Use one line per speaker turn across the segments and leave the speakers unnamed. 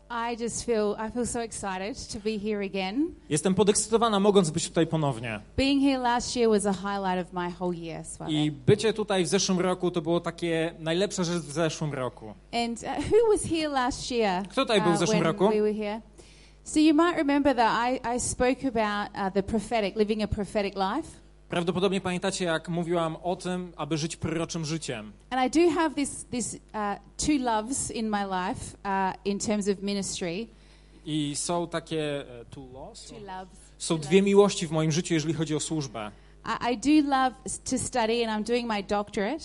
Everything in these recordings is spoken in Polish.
I feel so excited to be here again.
Jestem podekscytowana, mogąc być tutaj ponownie.
Being here last year was a highlight of my whole year.
I bycie tutaj w zeszłym roku to było takie najlepsza rzecz w zeszłym roku.
And who was here last year?
Kto tutaj był w zeszłym roku?
We were here. So you might remember that I spoke about the prophetic, living a prophetic life.
Prawdopodobnie pamiętacie, jak mówiłam o tym, aby żyć proroczym życiem.
And I do have this two loves in my life in terms of ministry.
I są takie two loves? Są
Two
dwie
loves.
miłości w moim życiu, jeżeli chodzi o służbę.
I do love to study, and I'm doing my doctorate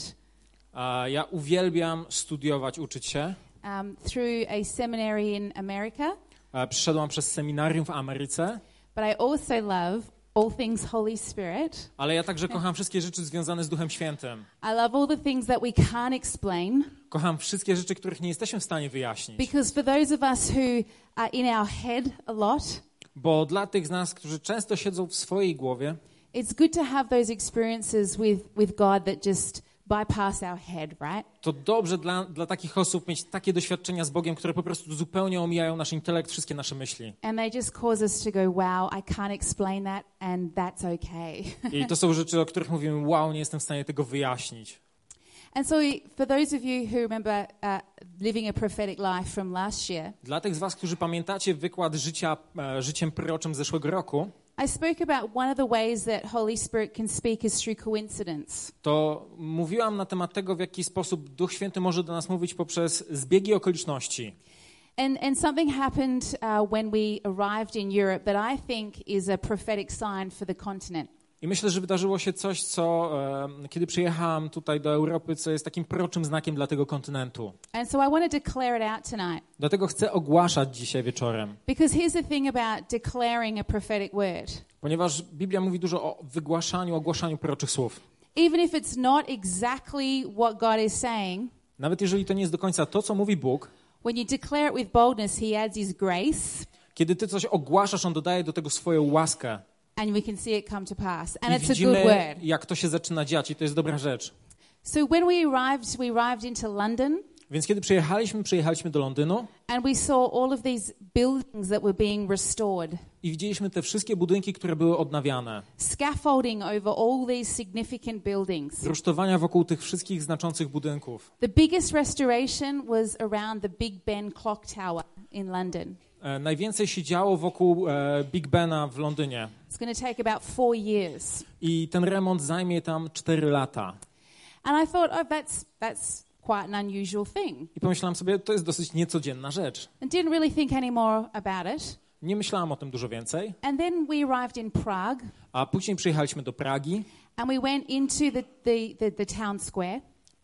Ja uwielbiam studiować, uczyć się.
through a seminary in America.
Przyszedłam przez seminarium w Ameryce.
But I also love all things Holy Spirit.
Ale ja także kocham wszystkie rzeczy związane z Duchem Świętym.
I love all the things that we can't explain.
Kocham wszystkie rzeczy, których nie jesteśmy w stanie wyjaśnić.
Because for those of us who are in our head a lot,
Bo dla tych z nas, którzy często siedzą w swojej głowie,
it's good to have those experiences with God that just bypass our head, right?
to dobrze dla takich osób mieć takie doświadczenia z Bogiem, które po prostu zupełnie omijają nasz intelekt, wszystkie nasze myśli.
And they just cause us to go, wow, I can't explain that, and that's okay.
I to są rzeczy, o których mówimy, wow, nie jestem w stanie tego wyjaśnić.
And so for those of you who remember living a prophetic life from last year,
Dla tych z was, którzy pamiętacie wykład życiem proroczym z zeszłego roku,
I spoke about one of the ways that Holy Spirit can speak is through coincidence.
to mówiłam na temat tego, w jaki sposób Duch Święty może do nas mówić poprzez zbiegi okoliczności.
And something happened when we arrived in Europe that I think is a prophetic sign for the continent.
I myślę, że wydarzyło się coś, co kiedy przyjechałam tutaj do Europy, co jest takim proroczym znakiem dla tego kontynentu.
And so I want to declare it out tonight.
Dlatego chcę ogłaszać dzisiaj wieczorem.
Because here's the thing about declaring a prophetic word.
Ponieważ Biblia mówi dużo o wygłaszaniu, ogłaszaniu proroczych słów.
Even if it's not exactly what God is saying,
Nawet jeżeli to nie jest do końca to, co mówi Bóg,
when you declare it with boldness, he adds his grace,
kiedy ty coś ogłaszasz, On dodaje do tego swoją łaskę.
and we can see it come to pass. And
I
it's a good
widzimy,
word.
jak to się zaczyna dziać i to jest dobra rzecz.
So when we arrived into London,
Więc kiedy przyjechaliśmy do Londynu
and we saw all of these buildings that were being restored.
i widzieliśmy te wszystkie budynki, które były odnawiane.
Scaffolding over all these significant buildings.
Rusztowania wokół tych wszystkich znaczących budynków.
The biggest restoration was around the Big Ben clock tower in London.
Najwięcej się działo wokół Big Bena w Londynie.
It's going to take about 4 years.
I ten remont zajmie tam 4 lata.
And I thought, oh, that's quite an unusual thing.
I pomyślałam sobie, to jest dosyć niecodzienna rzecz.
And didn't really think any more about it.
Nie myślałam o tym dużo więcej.
And then we arrived in Prague,
A później przyjechaliśmy do Pragi.
and we went into the town square,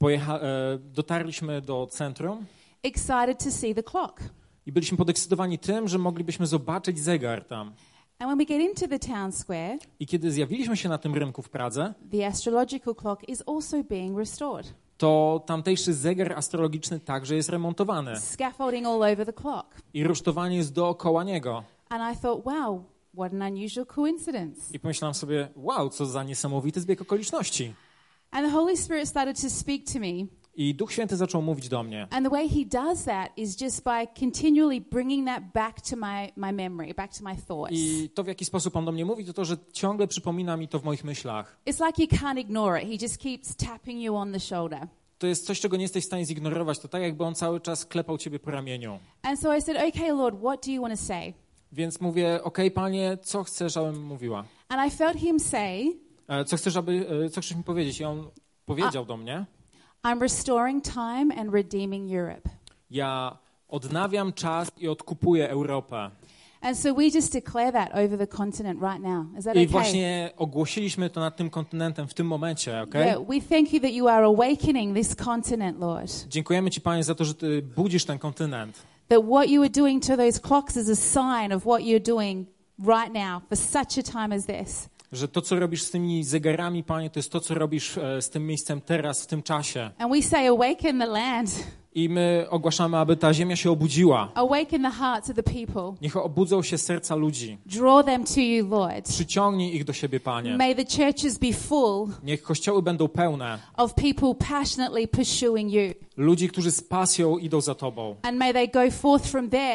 Dotarliśmy do centrum
excited to see the clock.
i byliśmy podekscytowani tym, że moglibyśmy zobaczyć zegar tam.
And when we get into the town square,
I kiedy zjawiliśmy się na tym rynku w Pradze,
the astrological clock is also being restored.
to tamtejszy zegar astrologiczny także jest remontowany.
Scaffolding all over the clock.
I rusztowanie jest dookoła niego.
And I thought, wow, what an unusual coincidence.
I pomyślałam sobie, wow, co za niesamowity zbieg okoliczności.
And the Holy Spirit started to speak to me.
I Duch Święty zaczął mówić do mnie.
And the way he does that is just by continually bringing that back to my memory, back to my thoughts.
I to, w jaki sposób On do mnie mówi, to, że ciągle przypomina mi to w moich myślach.
It's like you can't ignore it. He just keeps tapping you on the shoulder.
To jest coś, czego nie jesteś w stanie zignorować. To tak, jakby On cały czas klepał ciebie po ramieniu.
And so I said, okay, Lord, what do you want to say?
Więc mówię, okej, Panie, co chcesz, abym mówiła?
And I felt him say,
Co chcesz mi powiedzieć? I On powiedział do mnie,
I'm restoring time and redeeming Europe.
ja odnawiam czas i odkupuję Europę.
And so we just declare that over the continent right now. Is that
I
okay?
właśnie ogłosiliśmy to nad tym kontynentem w tym momencie, okej?
Yeah, we thank you that you are awakening this continent, Lord.
Dziękujemy Ci, Panie, za to, że Ty budzisz ten kontynent.
That what you are doing to those clocks is a sign of what you're doing right now for such a time as this.
Że to, co robisz z tymi zegarami, Panie, to jest to, co robisz z tym miejscem teraz, w tym czasie.
And we say, awaken the land.
I my ogłaszamy, aby ta ziemia się obudziła.
Awaken the hearts of the people.
Niech obudzą się serca ludzi.
Draw them to you, Lord.
Przyciągnij ich do siebie, Panie.
May the churches be full
Niech kościoły będą pełne
of people passionately pursuing you.
ludzi, którzy z pasją idą za Tobą.
And may they go forth from there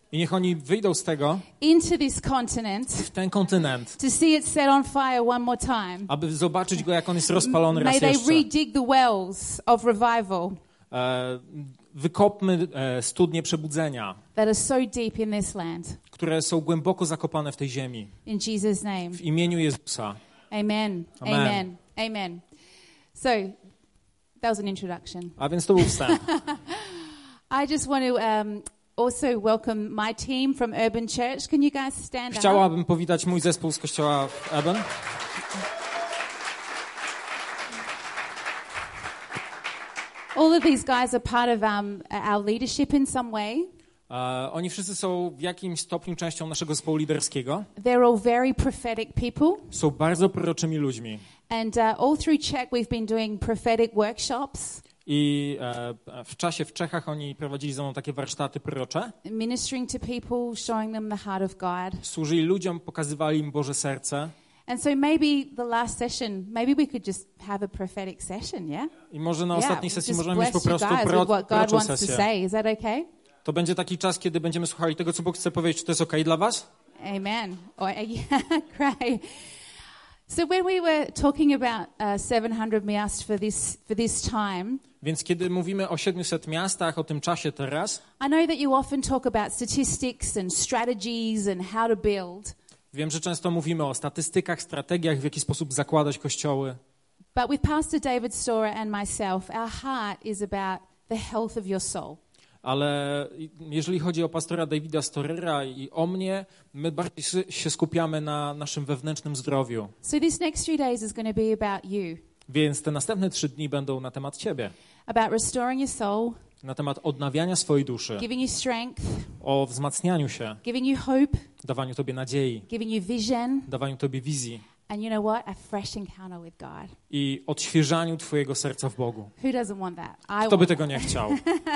I niech oni wyjdą z tego
into this continent
w ten kontynent,
to see it set on fire one more time.
aby zobaczyć go, jak on jest rozpalony raz
May they
jeszcze.
redig the wells of revival
Wykopmy studnie przebudzenia,
that are so deep in this land.
które są głęboko zakopane w tej ziemi.
In Jesus' name.
W imieniu Jezusa.
Amen.
Amen.
Amen. Amen. So, that was an introduction.
A więc to był wstęp.
I just want to also welcome my team from Urban Church. Can you guys stand up?
Chciałabym powitać mój zespół z kościoła w Eben.
All of these guys are part of our leadership in some way.
Oni wszyscy są w jakimś stopniu częścią naszego zespołu liderskiego.
They're all very prophetic people.
Są bardzo proroczymi ludźmi.
And all through Czech we've been doing prophetic workshops.
I w czasie w Czechach oni prowadzili ze mną takie warsztaty prorocze.
Ministering to people, showing them the heart of God.
Służyli ludziom, pokazywali im Boże serce.
And so maybe the last session, maybe we could just have a prophetic session, yeah?
I może na ostatniej sesji
just
możemy mieć po
bless you
prostu
guys with what God
proroczą
wants to
sesję.
say. Is that okay?
To będzie taki czas, kiedy będziemy słuchali tego, co Bóg chce powiedzieć. Czy to jest okej dla was?
Amen. Yeah, great. So when we were talking about 700 miast for this time,
Więc kiedy mówimy o 700 miastach, o tym czasie teraz,
I know that you often talk about statistics and strategies and how to build.
wiem, że często mówimy o statystykach, strategiach, w jaki sposób zakładać kościoły.
But with Pastor David Storer and myself, our heart is about the health of your soul.
Ale jeżeli chodzi o pastora Davida Storera i o mnie, my bardziej się skupiamy na naszym wewnętrznym zdrowiu.
So this next few days is going to be about you,
Więc te następne 3 dni będą na temat ciebie,
about restoring your soul,
na temat odnawiania swojej duszy,
giving you strength,
o wzmacnianiu się,
giving you hope,
dawaniu tobie nadziei,
giving you vision,
dawaniu tobie wizji
and you know what? A fresh encounter with God.
i odświeżaniu twojego serca w Bogu.
Who doesn't want that?
Kto by tego nie chciał?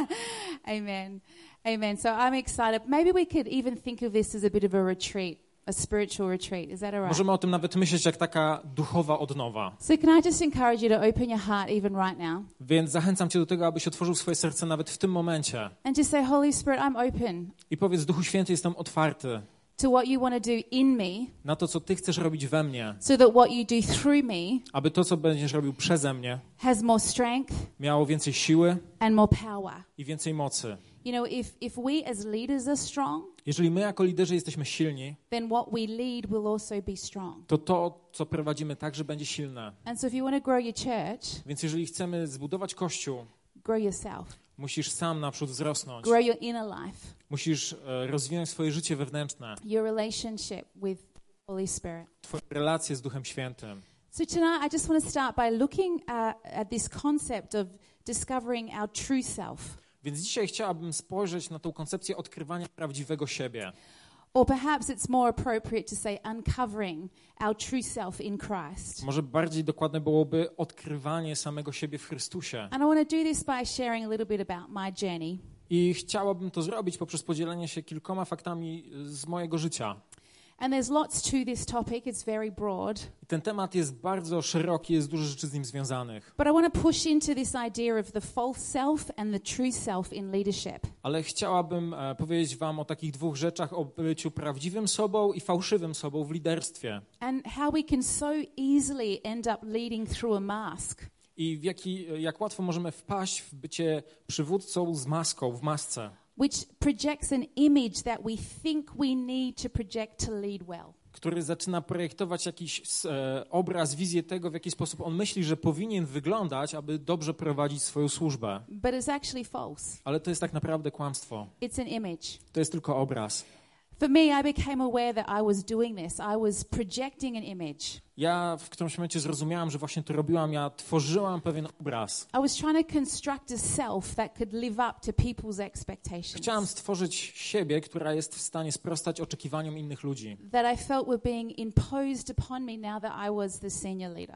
Amen. Amen. So I'm excited. Maybe we could even think of this as a bit of a retreat, a spiritual retreat. Is that all right?
Możemy o tym nawet myśleć jak taka duchowa odnowa.
So can I just encourage you to open your heart even right now
Więc zachęcam cię do tego, abyś otworzył swoje serce nawet w tym momencie
and just say, Holy Spirit, I'm open
i powiedz: Duchu Święty, jestem otwarty
to what you want to do in me
na to, co Ty chcesz robić we mnie,
so that what you do through me
aby to, co będziesz robił przeze mnie,
has more strength
miało więcej siły
and more power.
i więcej mocy.
You know, if we as leaders are strong,
Jeżeli my jako liderzy jesteśmy silni,
then what we lead will also be strong.
to, co prowadzimy, także będzie silne.
And so if you want to grow your church,
Więc jeżeli chcemy zbudować Kościół,
grow yourself.
musisz sam naprzód wzrosnąć.
Grow your inner life,
Musisz rozwinąć swoje życie wewnętrzne,
your relationship with Holy Spirit.
twoje relacje z Duchem Świętym.
So tonight I just want to start by looking at this concept of discovering our true self.
Więc dzisiaj chciałabym spojrzeć na tą koncepcję odkrywania prawdziwego siebie.
Or perhaps it's more appropriate to say uncovering our true self in Christ.
Może bardziej dokładne byłoby odkrywanie samego siebie w Chrystusie.
And I want to do this by sharing a little bit about my journey.
I chciałabym to zrobić poprzez podzielenie się kilkoma faktami z mojego życia.
And there's lots to this topic. It's very broad.
I ten temat jest bardzo szeroki, jest dużo rzeczy z nim związanych.
But I want to push into this idea of the false self and the true self in leadership.
Ale chciałabym powiedzieć wam o takich 2 rzeczach, o byciu prawdziwym sobą i fałszywym sobą w liderstwie.
And how we can so easily end up leading through a mask.
I jak łatwo możemy wpaść w bycie przywódcą z maską, w masce.
Which projects an image that we think we need to project to lead well.
Który zaczyna projektować jakiś obraz, wizję tego, w jaki sposób on myśli, że powinien wyglądać, aby dobrze prowadzić swoją służbę.
But it's actually false.
Ale to jest tak naprawdę kłamstwo.
It's an image.
To jest tylko obraz.
For me, I became aware that I was doing this. I was projecting an image.
Ja w którymś momencie zrozumiałam, że właśnie to robiłam. Ja tworzyłam pewien obraz.
I was trying to construct a self that could live up to people's expectations.
Chciałam stworzyć siebie, która jest w stanie sprostać oczekiwaniom innych ludzi.
That I felt were being imposed upon me now that I was the senior leader.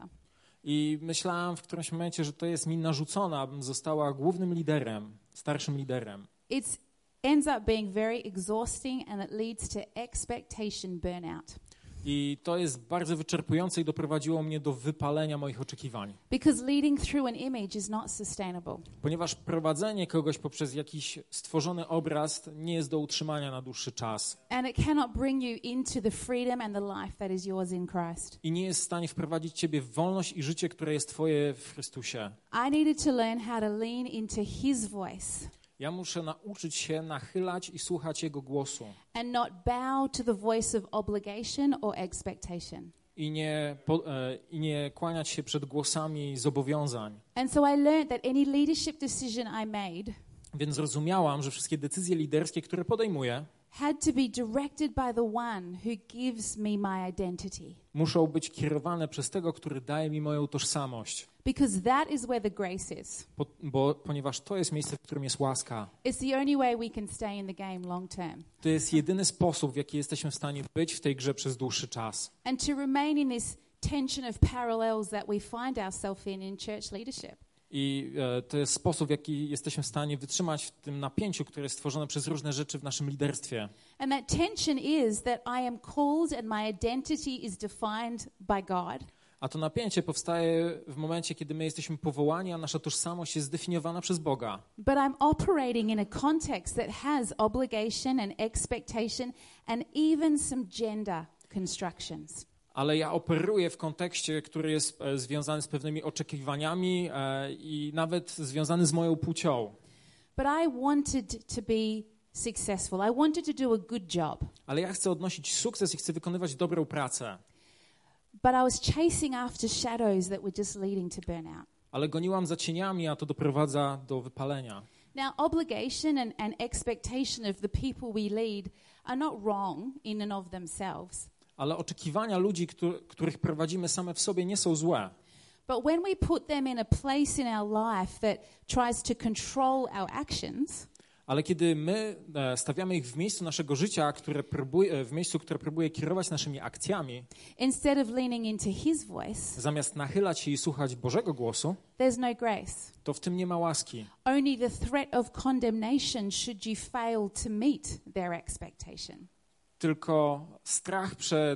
I myślałam w którymś momencie, że to jest mi narzucone, abym została głównym liderem, starszym liderem.
Ends up being very exhausting and it leads to expectation burnout.
I to jest bardzo wyczerpujące i doprowadziło mnie do wypalenia moich oczekiwań.
Because leading through an image is not sustainable.
Ponieważ prowadzenie kogoś poprzez jakiś stworzony obraz nie jest do utrzymania na dłuższy czas.
And it cannot bring you into the freedom and the life that is yours in Christ.
I nie jest w stanie wprowadzić ciebie w wolność i życie, które jest twoje w Chrystusie.
I needed to learn how to lean into His voice
Ja muszę nauczyć się nachylać i słuchać Jego głosu.
and not bow to the voice of obligation or expectation.
I nie kłaniać się przed głosami zobowiązań.
And so I learned that any leadership decision I made
Więc zrozumiałam, że wszystkie decyzje liderskie, które podejmuję,
had to be directed by the one who gives me my identity.
muszą być kierowane przez tego, który daje mi moją tożsamość.
Because that is where the grace is.
Ponieważ to jest miejsce, w którym jest łaska.
It's the only way we can stay in the game long term.
To jest jedyny sposób, w jaki jesteśmy w stanie być w tej grze przez dłuższy czas.
And to remain in this tension of parallels that we find ourselves in church leadership.
I to jest sposób, w jaki jesteśmy w stanie wytrzymać w tym napięciu, które jest stworzone przez różne rzeczy w naszym liderstwie.
And that tension is that I am called and my identity is defined by God.
A to napięcie powstaje w momencie, kiedy my jesteśmy powołani, a nasza tożsamość jest zdefiniowana przez Boga.
But I'm operating in a context that has obligation and expectation and even some gender constructions.
Ale ja operuję w kontekście, który jest związany z pewnymi oczekiwaniami i nawet związany z moją płcią.
But I wanted to be successful. I wanted to do a good job.
Ale ja chcę odnosić sukces i chcę wykonywać dobrą pracę.
But I was chasing after shadows that were just leading to burnout.
Ale goniłam za cieniami, a to doprowadza do wypalenia.
Now, obligation and expectation of the people we lead are not wrong in and of themselves.
Ale oczekiwania ludzi, których prowadzimy same w sobie, nie są złe.
But when we put them in a place in our life that tries to control our actions,
Ale kiedy my stawiamy ich w miejscu naszego życia, w miejscu, które próbuje kierować naszymi akcjami,
instead of leaning into His voice,
zamiast nachylać się i słuchać Bożego głosu,
there's no grace.
to w tym nie ma łaski.
Only the threat of condemnation should you fail to meet their expectation.
Tylko strach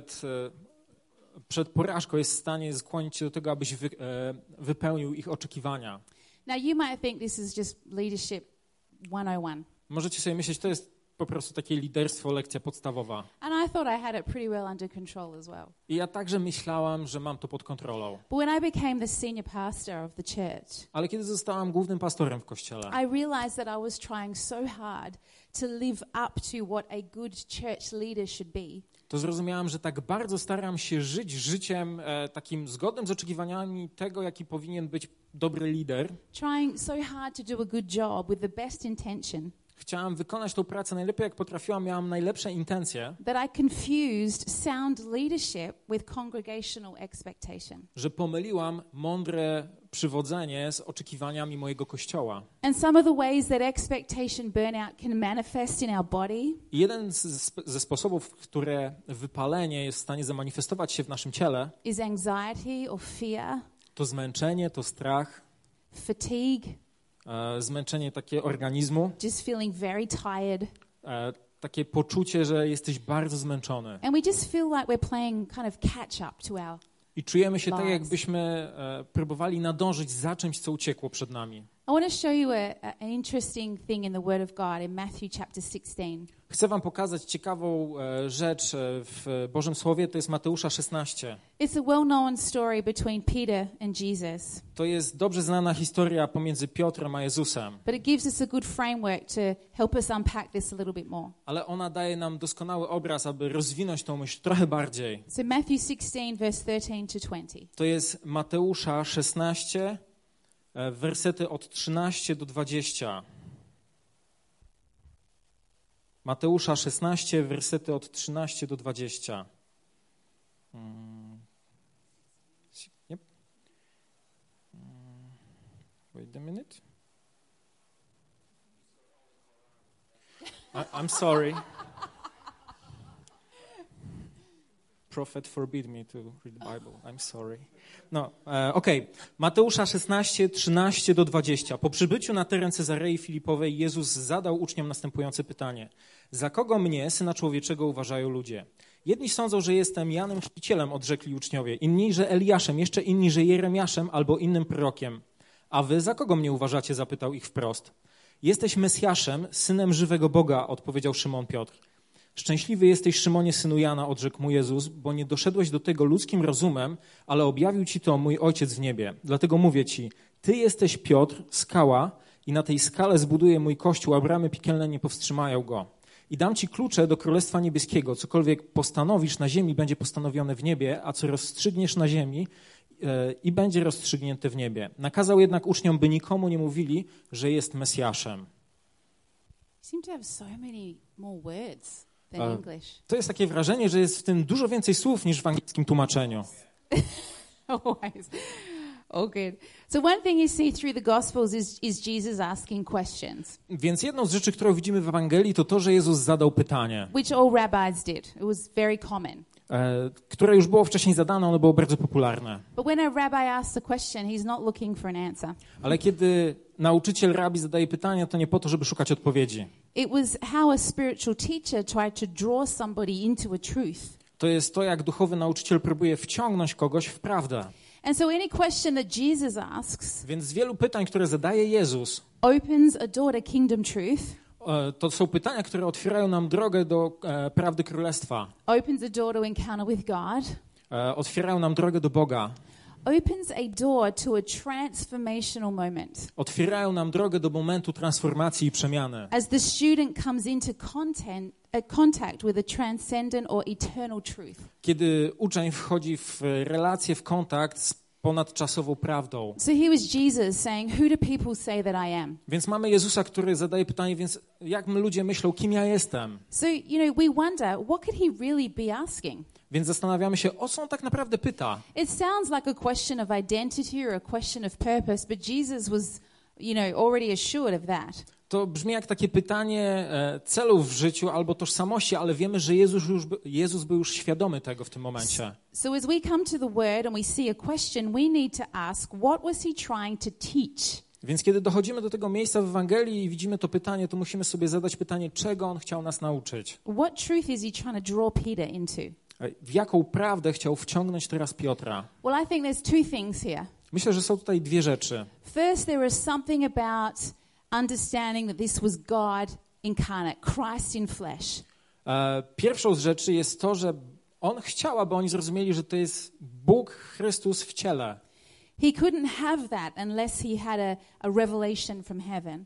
przed porażką jest w stanie skłonić cię do tego, abyś wypełnił ich oczekiwania.
Now, you might think this is just leadership 101.
Możecie sobie myśleć, to jest po prostu takie liderstwo, lekcja podstawowa.
And I thought I had it pretty well under control as well.
I ja także myślałam, że mam to pod kontrolą.
But when I became the senior pastor of the church,
Ale kiedy zostałam głównym pastorem w kościele,
I realized that I was trying so hard to live up to what a good church leader should be.
to zrozumiałam, że tak bardzo staram się żyć życiem takim zgodnym z oczekiwaniami tego, jaki powinien być dobry lider.
Trying so hard to do a good job with the best intention
Chciałam wykonać tą pracę najlepiej, jak potrafiłam, miałam najlepsze intencje,
that I confused sound leadership with congregational expectation.
że pomyliłam mądre przywodzenie z oczekiwaniami mojego kościoła.
And some of the ways that expectation burnout can manifest in our body
I jeden ze sposobów, w które wypalenie jest w stanie zamanifestować się w naszym ciele,
is anxiety or fear,
to zmęczenie, to strach,
fatigue,
zmęczenie takie organizmu,
just feeling very tired.
takie poczucie, że jesteś bardzo zmęczony.
And we just feel like we're playing kind of catch up to our.
I czujemy się tak,
Lies.
jakbyśmy próbowali nadążyć za czymś, co uciekło przed nami.
I want to show you an interesting thing in the Word of God in Matthew chapter 16.
Chcę wam pokazać ciekawą rzecz w Bożym Słowie, to jest Mateusza 16.
It's a well-known story between Peter and Jesus,
To jest dobrze znana historia pomiędzy Piotrem a Jezusem,
but it gives us a good framework to help us unpack this a little bit more.
ale ona daje nam doskonały obraz, aby rozwinąć tą myśl trochę bardziej.
So Matthew 16 verse 13 to 20.
To jest Mateusza 16, wersety od 13 do 20. Mateusza 16, wersety od 13 do 20. Yep. Wait a minute. I'm sorry. Prophet forbid me to read the Bible. I'm sorry. No, okej. Mateusza 16, 13-20. Po przybyciu na teren Cezarei Filipowej Jezus zadał uczniom następujące pytanie. Za kogo mnie, Syna Człowieczego, uważają ludzie? Jedni sądzą, że jestem Janem Chrzcicielem, odrzekli uczniowie, inni, że Eliaszem, jeszcze inni, że Jeremiaszem albo innym prorokiem. A wy za kogo mnie uważacie? Zapytał ich wprost. Jesteś Mesjaszem, Synem żywego Boga, odpowiedział Szymon Piotr. Szczęśliwy jesteś, Szymonie, synu Jana, odrzekł mu Jezus, bo nie doszedłeś do tego ludzkim rozumem, ale objawił ci to mój Ojciec w niebie. Dlatego mówię ci, ty jesteś Piotr, skała, i na tej skale zbuduję mój kościół, a bramy piekielne nie powstrzymają go. I dam ci klucze do Królestwa Niebieskiego. Cokolwiek postanowisz na ziemi, będzie postanowione w niebie, a co rozstrzygniesz na ziemi, i będzie rozstrzygnięte w niebie. Nakazał jednak uczniom, by nikomu nie mówili, że jest Mesjaszem.
You seem to have so many more words than English.
To jest takie wrażenie, że jest w tym dużo więcej słów niż w angielskim tłumaczeniu.
Always. All good. So one thing you see through the Gospels is Jesus asking questions,
Więc jedną z rzeczy, którą widzimy w Ewangelii, to to, że Jezus zadał pytanie,
which all rabbis did. It was very common.
które już było wcześniej zadane, ono było bardzo popularne.
But when a rabbi asks a question, he's not looking for an answer.
Ale kiedy nauczyciel rabi zadaje pytanie, to nie po to, żeby szukać odpowiedzi.
It was how a spiritual teacher tried to draw somebody into a truth.
To jest to, jak duchowy nauczyciel próbuje wciągnąć kogoś w prawdę.
And so any question that Jesus asks
Więc z wielu pytań, które zadaje Jezus,
opens a door to kingdom truth,
to są pytania, które otwierają nam drogę do prawdy Królestwa.
opens a door to encounter with God,
Otwierają nam drogę do Boga.
opens a door to a transformational moment.
Otwierają nam drogę do momentu transformacji i przemiany.
As the student comes into contact with a transcendent or eternal truth.
Kiedy uczeń wchodzi w relację, w kontakt z ponadczasową prawdą.
So here was Jesus saying, who do people say that I am?
Więc mamy Jezusa, który zadaje pytanie, więc jak my ludzie myślą, kim ja jestem?
So, we wonder, what could he really be asking?
Więc zastanawiamy się, o co on tak naprawdę pyta.
It sounds like a question of identity or a question of purpose, but Jesus was, already assured of that.
To brzmi jak takie pytanie celów w życiu albo tożsamości, ale wiemy, że Jezus był już świadomy tego w tym momencie.
So as we come to the word and we see a question, we need to ask, what was he trying to teach?
Więc kiedy dochodzimy do tego miejsca w Ewangelii i widzimy to pytanie, to musimy sobie zadać pytanie, czego on chciał nas nauczyć.
What truth is he trying to draw Peter into?
W jaką prawdę chciał wciągnąć teraz Piotra?
Well, I think there's two things here.
Myślę, że są tutaj dwie rzeczy.
First, there is something about understanding that this was God incarnate, Christ in flesh.
Pierwszą z rzeczy jest to, że on chciał, aby oni zrozumieli, że to jest Bóg Chrystus w ciele.
He couldn't have that unless he had a revelation from heaven.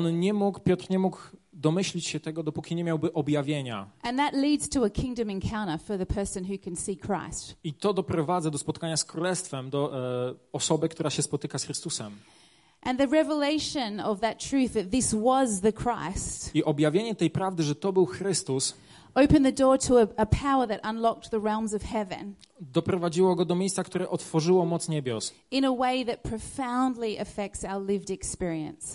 Piotr nie mógł domyślić się tego, dopóki nie miałby objawienia.
And that leads to a kingdom encounter for the person who can see Christ.
I to doprowadza do spotkania z Królestwem, do osoby, która się spotyka z Chrystusem.
And the revelation of that truth that this was the Christ
I objawienie tej prawdy, że to był Chrystus,
opened the door to a power that unlocked the realms of heaven
doprowadziło go do miejsca, które otworzyło moc niebios.
in a way that profoundly affects our lived experience.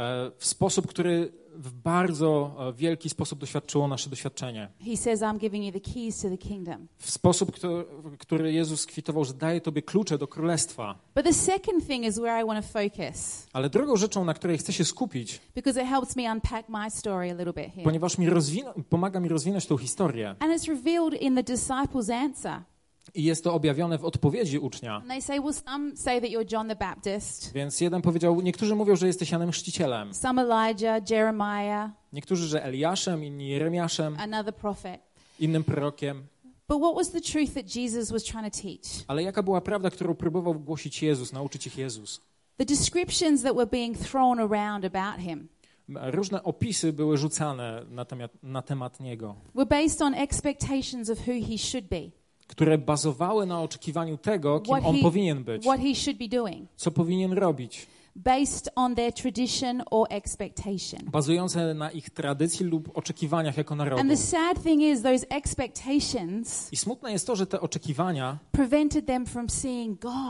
W sposób, który w bardzo wielki sposób doświadczyło nasze doświadczenie.
He says, I'm giving you the keys to the kingdom.
W sposób, który Jezus kwitował, że daje tobie klucze do królestwa.
But the second thing is where I want to focus,
Ale drugą rzeczą, na której chcę się skupić,
because it helps me unpack my story a little bit here.
ponieważ pomaga mi rozwinąć tą historię.
And it's revealed in the disciples' answer.
I jest to objawione w odpowiedzi ucznia.
And they say, well, some say that you're John the Baptist,
Więc jeden powiedział, niektórzy mówią, że jesteś Janem Chrzcicielem.
some Elijah, Jeremiah,
Niektórzy, że Eliaszem, inni Jeremiaszem,
another prophet.
innym prorokiem.
But what was the truth that Jesus was trying to teach?
Ale jaka była prawda, którą próbował głosić Jezus, nauczyć ich Jezus?
The descriptions that were being thrown around about him
Różne opisy były rzucane na temat Niego,
were based on expectations of who he should be,
które bazowały na oczekiwaniu tego, kim on powinien być,
what he should be doing,
co powinien robić,
based on their tradition or expectation.
bazujące na ich tradycji lub oczekiwaniach jako narodu.
And the sad thing is those expectations
I smutne jest to, że te oczekiwania
prevented them from seeing God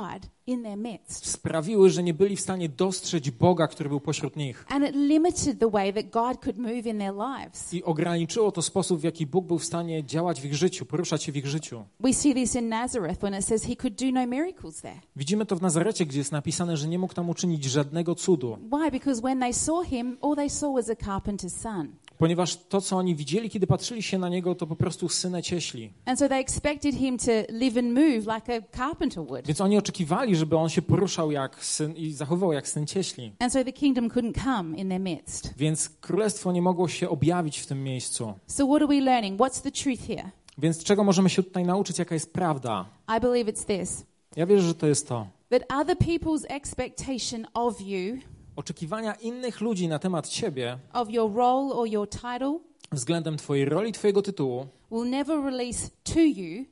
in their midst.
sprawiły, że nie byli w stanie dostrzec Boga, który był pośród nich.
And it limited the way that God could move in their lives.
I ograniczyło to sposób, w jaki Bóg był w stanie działać w ich życiu, poruszać się w ich życiu.
We see this in Nazareth when it says he could do no miracles there.
Widzimy to w Nazarecie, gdzie jest napisane, że nie mógł tam uczynić żadnego cudu.
Why? Because when they saw him, all they saw was a carpenter's son.
Ponieważ to, co oni widzieli, kiedy patrzyli się na niego, to po prostu syna cieśli.
And so they expected him to live and move like a carpenter would.
Więc oni oczekiwali, żeby on się poruszał jak syn i zachowywał jak syn cieśli.
And so the kingdom couldn't come in their midst.
Więc królestwo nie mogło się objawić w tym miejscu.
So what are we learning? What's the truth here?
Więc czego możemy się tutaj nauczyć, jaka jest prawda?
I believe it's this.
Ja wierzę, że to jest to.
That other people's expectation of you,
Oczekiwania innych ludzi na temat ciebie
of your role or your title,
względem twojej roli, twojego tytułu
will never release to you,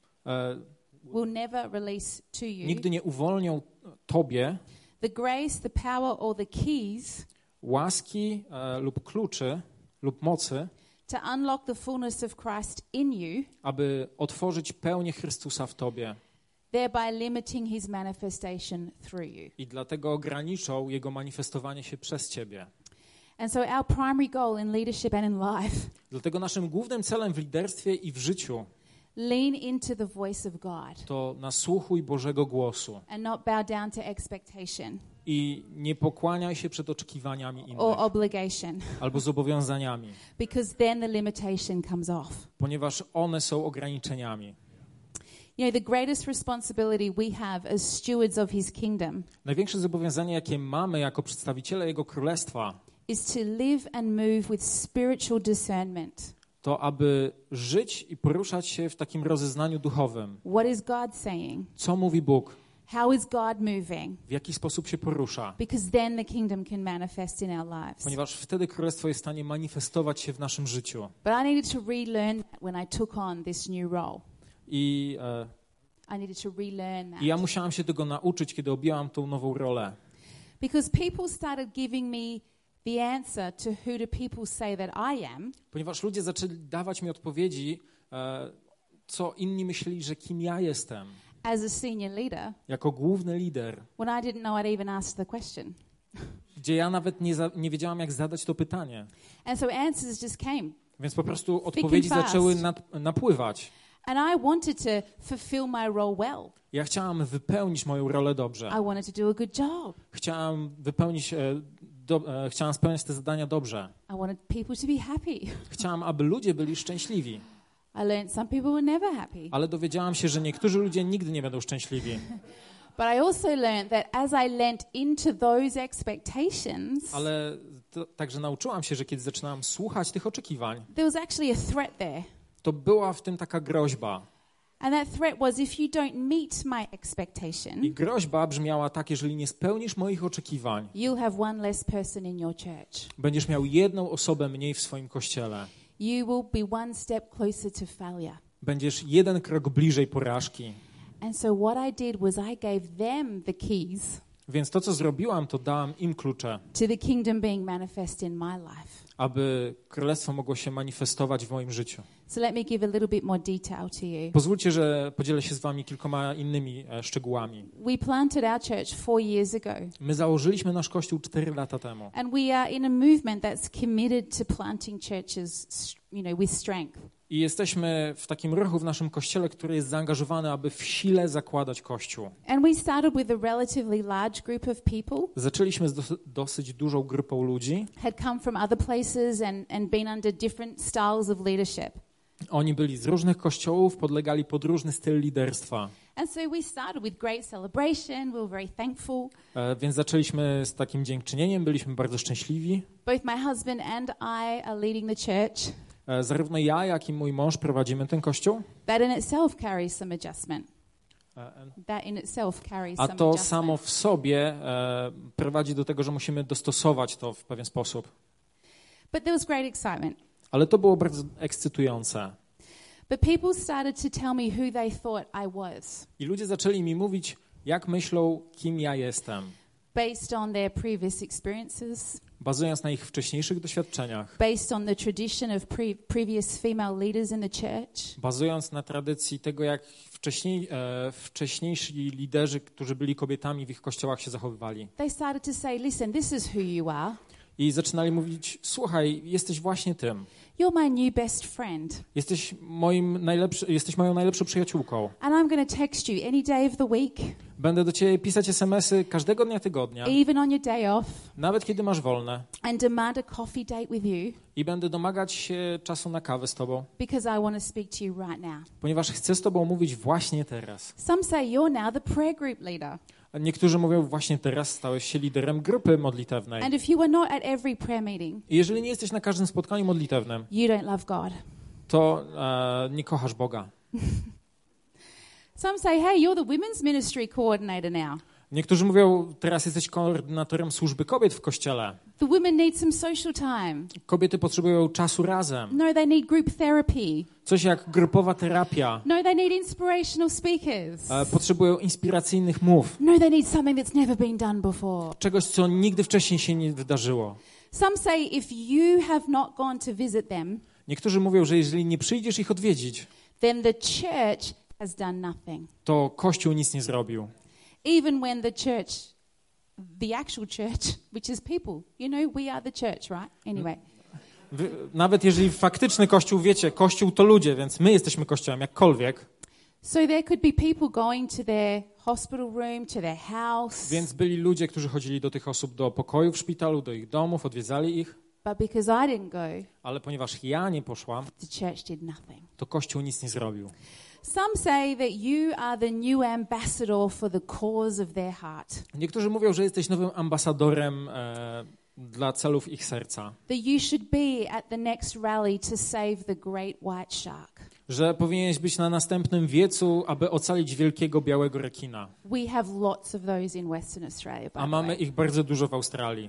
nigdy nie uwolnią tobie
the grace, the power or the keys
łaski lub kluczy lub mocy,
to unlock the fullness of Christ in you,
aby otworzyć pełnię Chrystusa w tobie.
thereby limiting his manifestation through you.
I dlatego ograniczą jego manifestowanie się przez ciebie.
And so our primary goal in leadership and in life,
Dlatego naszym głównym celem w liderstwie i w życiu
lean into the voice of God
to nasłuchuj Bożego głosu
and not bow down to expectation
i nie pokłaniaj się przed oczekiwaniami
or
innych
obligation,
albo zobowiązaniami,
because then the limitation comes off.
ponieważ one są ograniczeniami.
You know, the greatest responsibility we have as stewards of his kingdom
Największe zobowiązanie, jakie mamy jako przedstawiciele Jego Królestwa,
is to live and move with spiritual discernment.
to aby żyć i poruszać się w takim rozeznaniu duchowym.
What is God saying?
Co mówi Bóg?
How is God moving?
W jaki sposób się porusza?
Because then the kingdom can manifest in our lives.
Ponieważ wtedy Królestwo jest w stanie manifestować się w naszym życiu.
But I needed to relearn that when I took on this new role.
I
I needed to relearn that.
ja musiałam się tego nauczyć, kiedy objęłam tą nową rolę.
Because people started giving me the answer to who do people say that I am,
Ponieważ ludzie zaczęli dawać mi odpowiedzi, co inni myśleli, że kim ja jestem.
as a senior leader,
Jako główny lider,
when I didn't know I'd even asked the question.
gdzie ja nawet nie wiedziałam, jak zadać to pytanie.
And so answers just came.
Więc po prostu odpowiedzi
fast.
zaczęły napływać.
And I wanted to fulfill my role well.
Ja chciałam wypełnić moją rolę dobrze.
I wanted to do a good job.
Chciałam spełniać te zadania dobrze.
I wanted people to be happy.
Chciałam, aby ludzie byli szczęśliwi.
I learned some people were never happy.
Ale dowiedziałam się, że niektórzy ludzie nigdy nie będą szczęśliwi.
But I also learned that as I lent into those expectations,
Ale także nauczyłam się, że kiedy zaczynałam słuchać tych oczekiwań,
there was actually a threat there.
to była w tym taka groźba.
And that threat was if you don't meet my expectation,
I groźba brzmiała tak, jeżeli nie spełnisz moich oczekiwań,
you'll have one less person in your church.
będziesz miał jedną osobę mniej w swoim kościele.
You will be one step closer to failure.
Będziesz jeden krok bliżej porażki.
And so what I did was I gave them the keys
Więc to, co zrobiłam, to dałam im klucze,
to the kingdom being manifest in my life.
aby królestwo mogło się manifestować w moim życiu.
So let me give a little bit more detail to you.
Pozwólcie, że podzielę się z wami kilkoma innymi szczegółami.
We planted our church 4 years ago.
My założyliśmy nasz kościół 4 lata temu.
And we are in a movement that's committed to planting churches, with strength.
I jesteśmy w takim ruchu w naszym kościele, który jest zaangażowany, aby w sile zakładać kościół.
And we started with a relatively large group of people.
Zaczęliśmy z dosyć dużą grupą ludzi.
Had come from other places and been under different styles of leadership.
Oni byli z różnych kościołów, podlegali pod różny styl liderstwa.
And so we started with great celebration. We were very thankful.
Więc zaczęliśmy z takim dziękczynieniem, byliśmy bardzo szczęśliwi.
Both my husband and I are leading the church.
Zarówno ja, jak i mój mąż prowadzimy ten kościół.
That in itself carries some adjustment.
A to samo w sobie prowadzi do tego, że musimy dostosować to w pewien sposób.
But there was great excitement.
Ale to było bardzo ekscytujące.
But people started to tell me who they thought I was.
I ludzie zaczęli mi mówić, jak myślą, kim ja jestem.
Based on their previous experiences.
bazując na ich wcześniejszych doświadczeniach,
based on the tradition of previous female leaders in the church.
bazując na tradycji tego, jak wcześniejsi liderzy, którzy byli kobietami w ich kościołach się zachowywali.
They started to say, listen, this is who you are.
I zaczynali mówić, słuchaj, jesteś właśnie tym.
You're my new best friend.
Jesteś moją najlepszą przyjaciółką.
And I'm going to text you any day of the week.
Będę do ciebie pisać SMS-y każdego dnia tygodnia,
Even on your day off.
nawet kiedy masz wolne.
And demand a coffee date with you.
I będę domagać się czasu na kawę z tobą,
Because I want to speak to you right now.
ponieważ chcę z tobą mówić właśnie teraz.
Some say you're now the prayer group leader.
A niektórzy mówią, właśnie teraz stałeś się liderem grupy modlitewnej.
And if you are not at every prayer meeting,
I jeżeli nie jesteś na każdym spotkaniu modlitewnym,
you don't love God.
to nie kochasz Boga.
Some say, hey, you're the women's ministry coordinator now.
Niektórzy mówią, teraz jesteś koordynatorem służby kobiet w kościele.
The women need some social time.
Kobiety potrzebują czasu razem.
No, they need group therapy.
Coś jak grupowa terapia.
No, they need inspirational speakers.
Potrzebują inspiracyjnych mów.
No, they need something that's never been done before.
Czegoś, co nigdy wcześniej się nie wydarzyło.
Some say if you have not gone to visit them,
Niektórzy mówią, że jeżeli nie przyjdziesz ich odwiedzić,
then the church has done nothing.
to Kościół nic nie zrobił.
Even when the actual church, which is people, you know, we are the church, right? Anyway.
Nawet jeżeli faktyczny Kościół, wiecie, Kościół to ludzie, więc my jesteśmy Kościołem, jakkolwiek.
So there could be people going to their hospital room, to their house.
Więc byli ludzie, którzy chodzili do tych osób do pokoju w szpitalu, do ich domów, odwiedzali ich.
But because I didn't go,
Ale ponieważ ja nie poszłam,
the church did nothing.
to Kościół nic nie zrobił.
Some say that you are the new ambassador for the cause of their heart.
Niektórzy mówią, że jesteś nowym ambasadorem dla celów ich serca.
That you should be at the next rally to save the great white shark.
Że powinieneś być na następnym wiecu, aby ocalić wielkiego białego rekina.
We have lots of those in Western Australia, by
A
the
mamy
way.
ich bardzo dużo w Australii.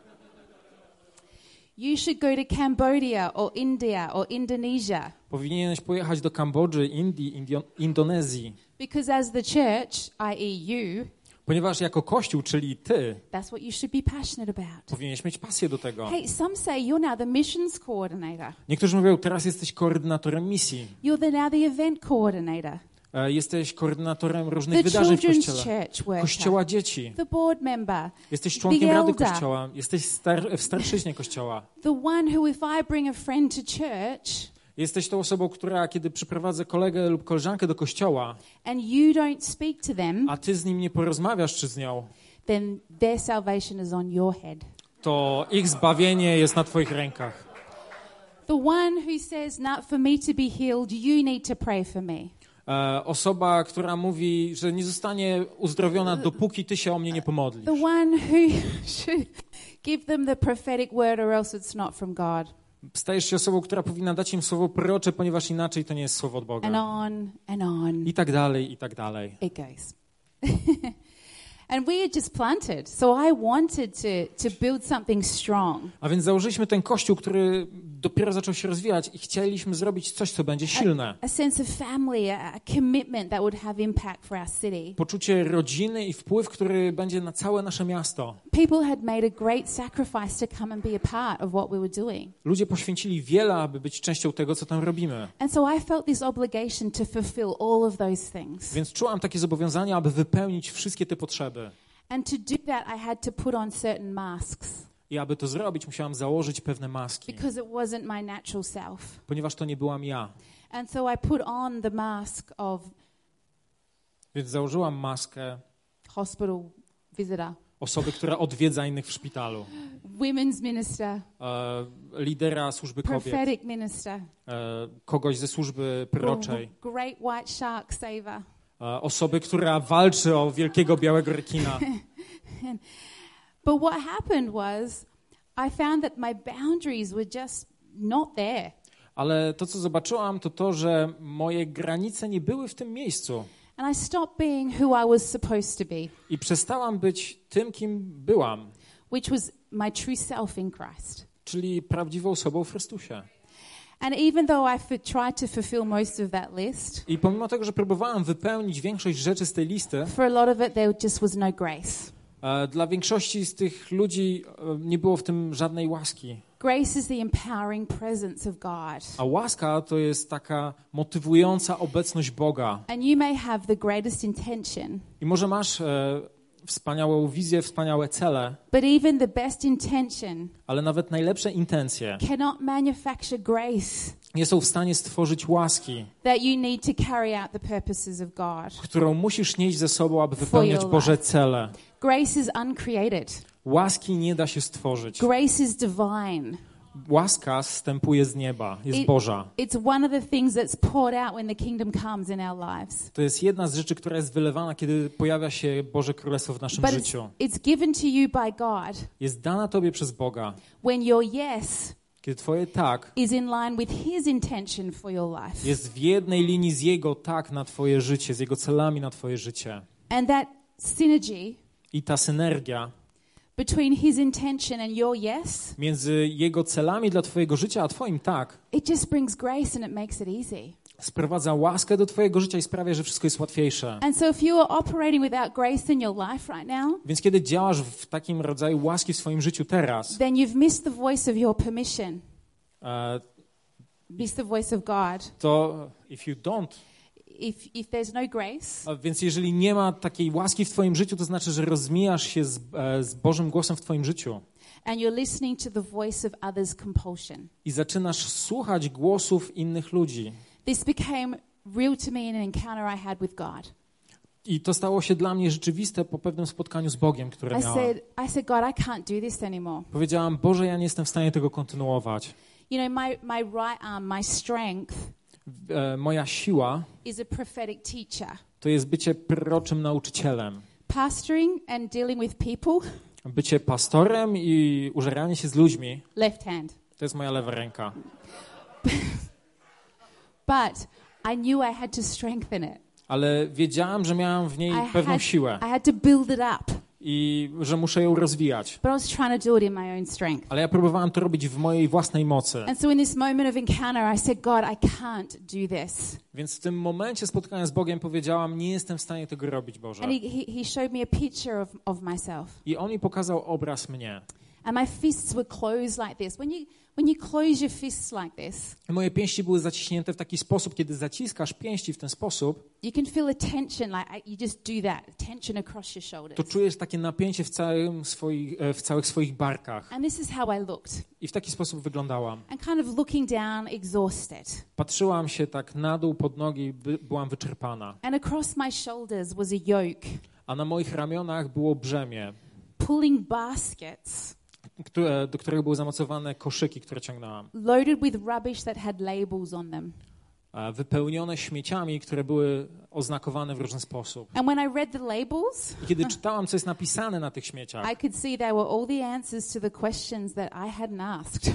You should go to Cambodia or India or Indonesia.
Powinieneś pojechać do Kambodży, Indii, Indonezji.
Because as the church, i.e. you,
Ponieważ jako Kościół, czyli ty,
that's what you should be passionate about.
powinieneś mieć pasję do tego.
Hey, some say you're now the missions coordinator.
Niektórzy mówią, teraz jesteś koordynatorem misji.
You're now the event coordinator.
Jesteś koordynatorem różnych
The
wydarzeń w
children's
kościele.
church worker.
Kościoła dzieci.
The board member.
Jesteś członkiem
the
Rady
elder.
Kościoła. Jesteś w starszyźnie Kościoła.
The one who, if I bring a friend to church
Jesteś tą osobą, która kiedy przyprowadzę kolegę lub koleżankę do kościoła,
and you don't speak to them,
a ty z nim nie porozmawiasz czy z nią,
then their salvation is on your head.
to ich zbawienie jest na twoich rękach.
The one who says, "Not for me to be healed, you need to pray for me."
Osoba, która mówi, że nie zostanie uzdrowiona, dopóki ty się o mnie nie pomodlisz.
The one who should give them the prophetic word, or else it's not from God.
Stajesz się osobą, która powinna dać im słowo prorocze, ponieważ inaczej to nie jest słowo od Boga.
And on
I tak dalej, i tak dalej.
it goes. And we had just planted, so I wanted to build something strong.
A więc założyliśmy ten kościół, który dopiero zaczął się rozwijać i chcieliśmy zrobić coś, co będzie silne.
A sense of family, a commitment that would have impact for our city.
Poczucie rodziny i wpływ, który będzie na całe nasze miasto.
People had made a great sacrifice to come and be a part of what we were doing.
Ludzie poświęcili wiele, aby być częścią tego, co tam robimy.
And so I felt this obligation to fulfill all of those things.
Więc czułam takie zobowiązanie, aby wypełnić wszystkie te potrzeby.
And to do that, I had to put on certain masks
I aby to zrobić, musiałam założyć pewne maski,
because it wasn't my natural self.
ponieważ to nie byłam ja.
And so I put on the mask of
Więc założyłam maskę
hospital visitor,
osoby, która odwiedza innych w szpitalu,
women's minister,
lidera służby kobiet,
prophetic minister,
kogoś ze służby proroczej,
great white shark saver.
osoby, która walczy o wielkiego białego rekina.
But what happened was I found that my boundaries were just not there.
Ale to, co zobaczyłam, to to, że moje granice nie były w tym miejscu.
And I stopped being who I was supposed to be,
I przestałam być tym, kim byłam,
which was my true self in Christ.
czyli prawdziwą osobą w Chrystusie.
And even though I tried to fulfill most of that list,
I pomimo tego, że próbowałam wypełnić większość rzeczy z tej listy,
for a lot of it there just was no grace.
Dla większości z tych ludzi nie było w tym żadnej łaski.
Grace is the empowering presence of God.
A łaska to jest taka motywująca obecność Boga.
And you may have the greatest intention,
I może masz wspaniałą wizję, wspaniałe cele,
but even the best intention
ale nawet najlepsze intencje
cannot manufacture grace
nie są w stanie stworzyć łaski,
that you need to carry out the purposes of God.
którą musisz nieść ze sobą, aby wypełniać
your
Boże
life.
cele.
Grace is uncreated.
Łaski nie da się stworzyć.
Grace is divine.
Łaska zstępuje z nieba, jest Boża.
It's one of the things that's poured out when the kingdom comes in our lives.
To jest jedna z rzeczy, która jest wylewana, kiedy pojawia się Boże Królestwo w naszym
But
życiu.
it's given to you by God
Jest dana tobie przez Boga.
when your yes
Kiedy twoje tak
is in line with His intention for your life.
jest w jednej linii z Jego tak na twoje życie, z Jego celami na twoje życie.
And that synergy
I ta synergia
between His intention and your yes,
między Jego celami dla twojego życia, a twoim tak,
it just brings grace and it makes it easy.
sprowadza łaskę do twojego życia i sprawia, że wszystko jest łatwiejsze.
And so if you are operating without grace in your life right now,
Więc kiedy działasz w takim rodzaju łaski w swoim życiu teraz,
then you've missed the voice of your permission.
e,
Missed the voice of God.
to if you don't,
If there's no grace,
a więc jeżeli nie ma takiej łaski w twoim życiu, to znaczy, że rozmijasz się z Bożym głosem w twoim życiu
and you're listening to the voice of others' compulsion.
i zaczynasz słuchać głosów innych ludzi.
This became real to me in an encounter I had with God.
I to stało się dla mnie rzeczywiste po pewnym spotkaniu z Bogiem, które
I
miałam.
said, God, I can't do this anymore.
Powiedziałam, Boże, ja nie jestem w stanie tego kontynuować.
You know, my right arm, my strength
Moja siła
is a prophetic teacher.
to jest bycie proroczym nauczycielem.
Pastoring and dealing with people,
Bycie pastorem i użeranie się z ludźmi
left hand.
to jest moja lewa ręka.
But I knew I had to strengthen it.
Ale wiedziałam, że miałam w niej pewną siłę
I had to build it up.
i że muszę ją rozwijać.
But I was trying to do it in my own strength.
Ale ja próbowałam to robić w mojej własnej mocy.
And so in this moment of encounter, I said, God, I can't do this.
Więc w tym momencie spotkania z Bogiem powiedziałam, nie jestem w stanie tego robić, Boże.
And he showed me a picture of myself.
I On mi pokazał obraz mnie.
And my fists were closed like this. When you close your fists like this,
I moje pięści były zaciśnięte w taki sposób, kiedy zaciskasz pięści w ten sposób,
you can feel a tension, like you just do that, tension across your shoulders.
to czujesz takie napięcie w całych swoich barkach.
And this is how I looked.
I w taki sposób wyglądałam.
And kind of looking down, exhausted.
Patrzyłam się tak na dół, pod nogi, byłam wyczerpana.
And across my shoulders was a yoke,
A na moich ramionach było brzemię,
pulling baskets,
do których były zamocowane koszyki, które ciągnęłam.
loaded with rubbish that had labels on them.
Wypełnione śmieciami, które były oznakowane w różny sposób.
And when I read the labels,
I kiedy czytałam, co jest napisane na tych śmieciach,
I could see they were all the answers to the questions that I hadn't asked.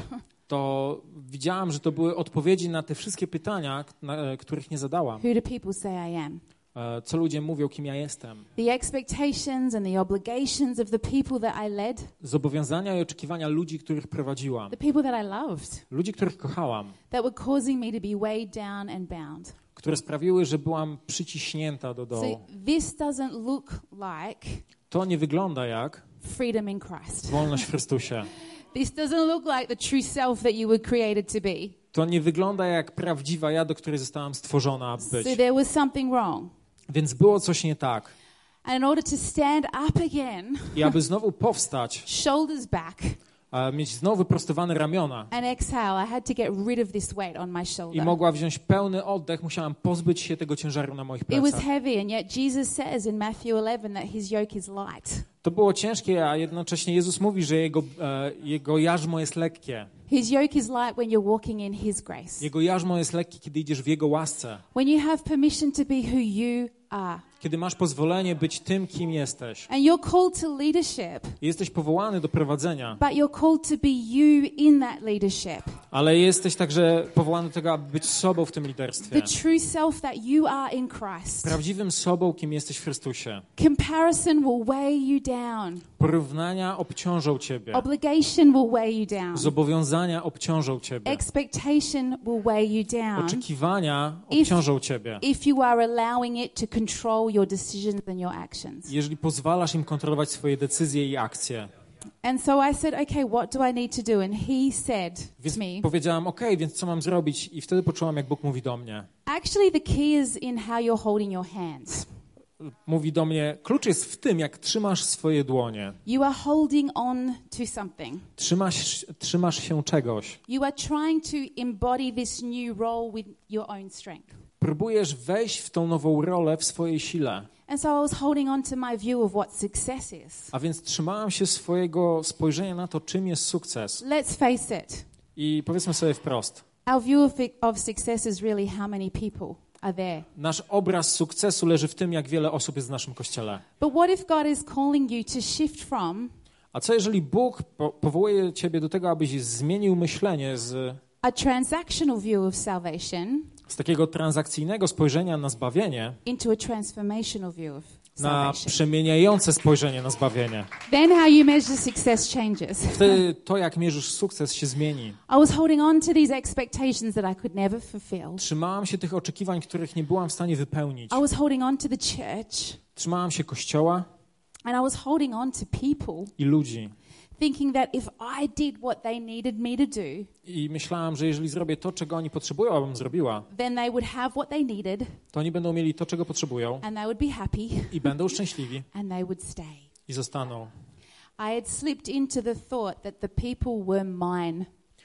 to widziałam, że to były odpowiedzi na te wszystkie pytania, których nie zadałam.
Who do people say I am?
Co ludzie mówią, kim ja jestem.
The expectations and the obligations of the people that I led,
Zobowiązania i oczekiwania ludzi, których prowadziłam.
the people that I loved,
Ludzi, których kochałam.
that were causing me to be weighed down and bound.
Które sprawiły, że byłam przyciśnięta do dołu.
So this doesn't look like
To nie wygląda jak
freedom in Christ.
wolność w Chrystusie.
This doesn't look like the true self that you were created to be.
To nie wygląda jak prawdziwa ja, do której zostałam stworzona, aby być.
So there was something wrong.
Więc było coś nie tak.
And in order to stand up again,
I aby znowu powstać,
shoulders back,
mieć znowu wyprostowane ramiona
and exhale, I had to get rid of this weight on my
i
shoulder.
mogła wziąć pełny oddech, musiałam pozbyć się tego ciężaru na moich
It was
plecach.
heavy, and yet Jesus says in Matthew 11 that his yoke is light.
To było ciężkie, a jednocześnie Jezus mówi, że jego jarzmo jest lekkie.
His yoke is light when you're walking in his grace.
Jego jarzmo jest lekkie, kiedy idziesz w Jego łasce.
When you have permission to be who you are.
Kiedy masz pozwolenie być tym, kim jesteś.
And you're called to leadership,
Jesteś powołany do prowadzenia,
but you're called to be you in that leadership.
ale jesteś także powołany do tego, aby być sobą w tym liderstwie.
The true self that you are in Christ.
Prawdziwym sobą, kim jesteś w Chrystusie.
Comparison will weigh you down.
Porównania obciążą ciebie.
Obligation will weigh you down.
Zobowiązania obciążą ciebie.
Expectation will weigh you down.
Oczekiwania obciążą ciebie.
If you are allowing it to control your decisions and your actions.
jeżeli pozwalasz im kontrolować swoje decyzje i akcje.
And so I said, okay, what do I need to do? And he said
Więc
to me,
powiedziałam, więc co mam zrobić? I wtedy poczułam, jak Bóg mówi do mnie.
actually the key is in how you're holding your hands.
Mówi do mnie, klucz jest w tym, jak trzymasz swoje dłonie.
You are holding on to something.
Trzymasz się czegoś.
You are trying to embody this new role with your own strength.
Próbujesz wejść w tą nową rolę w swojej sile.
And so I was holding on to my view of what success is.
A więc trzymałam się swojego spojrzenia na to, czym jest sukces.
Let's face it.
I powiedzmy sobie wprost.
Our view of success is really how many people are there.
Nasz obraz sukcesu leży w tym, jak wiele osób jest w naszym kościele.
But what if God is calling you to shift from
A co jeżeli Bóg powołuje ciebie do tego, abyś zmienił myślenie
a transactional view of salvation
z takiego transakcyjnego spojrzenia na zbawienie
into a transformational view of
na
salvation?
przemieniające spojrzenie na zbawienie?
Then how you measure success changes.
Wtedy to, jak mierzysz sukces, się zmieni.
I was holding on to these expectations that I could never fulfill.
Trzymałam się tych oczekiwań, których nie byłam w stanie wypełnić.
I was holding on to the church,
Trzymałam się Kościoła
and I was holding on to people,
i ludzi.
thinking that if I did what they needed me to do,
I myślałam, że jeżeli zrobię to, czego oni potrzebują, abym zrobiła,
then they would have what they needed,
to oni będą mieli to, czego potrzebują
and they would be happy,
i będą szczęśliwi
and they would stay.
i zostaną.
I had slipped into the thought that the people were mine.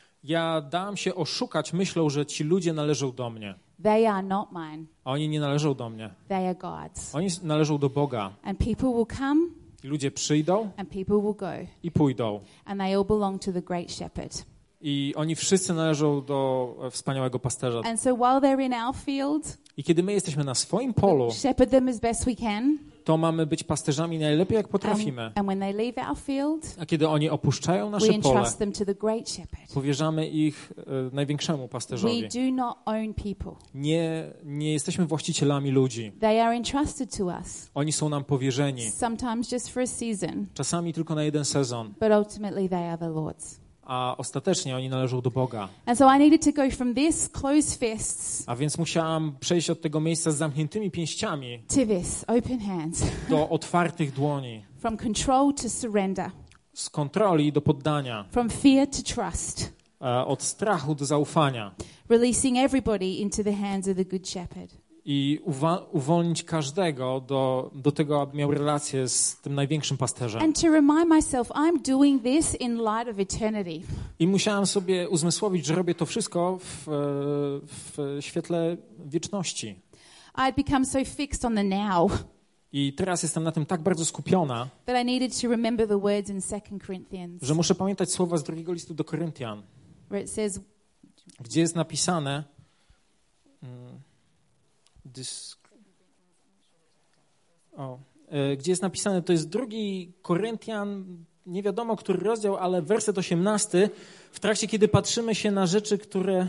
Ja dałam się oszukać myślą, że ci ludzie należą do mnie,
They are not mine.
a oni nie należą do mnie.
They are God's.
Oni należą do Boga.
And people will come
I ludzie przyjdą
and people will go.
i pójdą.
And they all belong to the great shepherd.
I oni wszyscy należą do wspaniałego pasterza.
And so while they're in our field,
I kiedy my jesteśmy na swoim polu,
shepherd them as best we can.
to mamy być pasterzami najlepiej, jak potrafimy.
And when they leave our field,
A kiedy oni opuszczają
we
nasze pole,
entrust them to the great shepherd.
powierzamy ich największemu
We
pasterzowi.
do not own people.
Nie jesteśmy właścicielami ludzi.
They are entrusted to us,
Oni są nam powierzeni.
sometimes just for a season,
Czasami tylko na jeden sezon,
but ultimately they are the Lord's.
a ostatecznie oni należą do Boga.
And so I needed to go from this closed fists
A więc musiałam przejść od tego miejsca z zamkniętymi pięściami
to this open hands,
do otwartych dłoni,
from control to surrender,
z kontroli do poddania,
from fear to trust,
od strachu do zaufania
releasing everybody into the hands of the Good Shepherd.
i uwolnić każdego do tego, aby miał relację z tym największym pasterzem.
And to remind myself, I'm doing this in light of eternity.
I musiałam sobie uzmysłowić, że robię to wszystko w świetle wieczności.
I had become so fixed on the now
I teraz jestem na tym tak bardzo skupiona,
that I needed to remember the words in 2 Corinthians,
że muszę pamiętać słowa z drugiego listu do Koryntian,
where it says,
gdzie jest napisane gdzie jest napisane, to jest 2 Koryntian, nie wiadomo, który rozdział, ale werset 18, w trakcie, kiedy patrzymy się na rzeczy,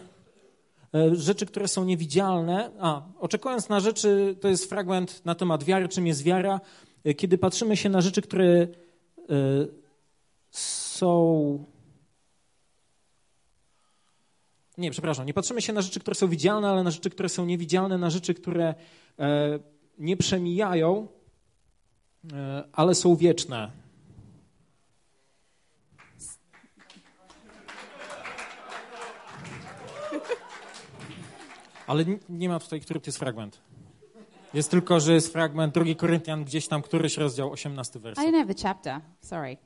które są niewidzialne, oczekując na rzeczy, to jest fragment na temat wiary, czym jest wiara, kiedy patrzymy się na rzeczy, które są... nie patrzymy się na rzeczy, które są widzialne, ale na rzeczy, które są niewidzialne, na rzeczy, które nie przemijają, ale są wieczne. Ale nie ma tutaj, który to jest fragment. Jest tylko, że jest fragment 2 Koryntian, gdzieś tam któryś rozdział, 18 werset.
I didn't have the chapter, sorry.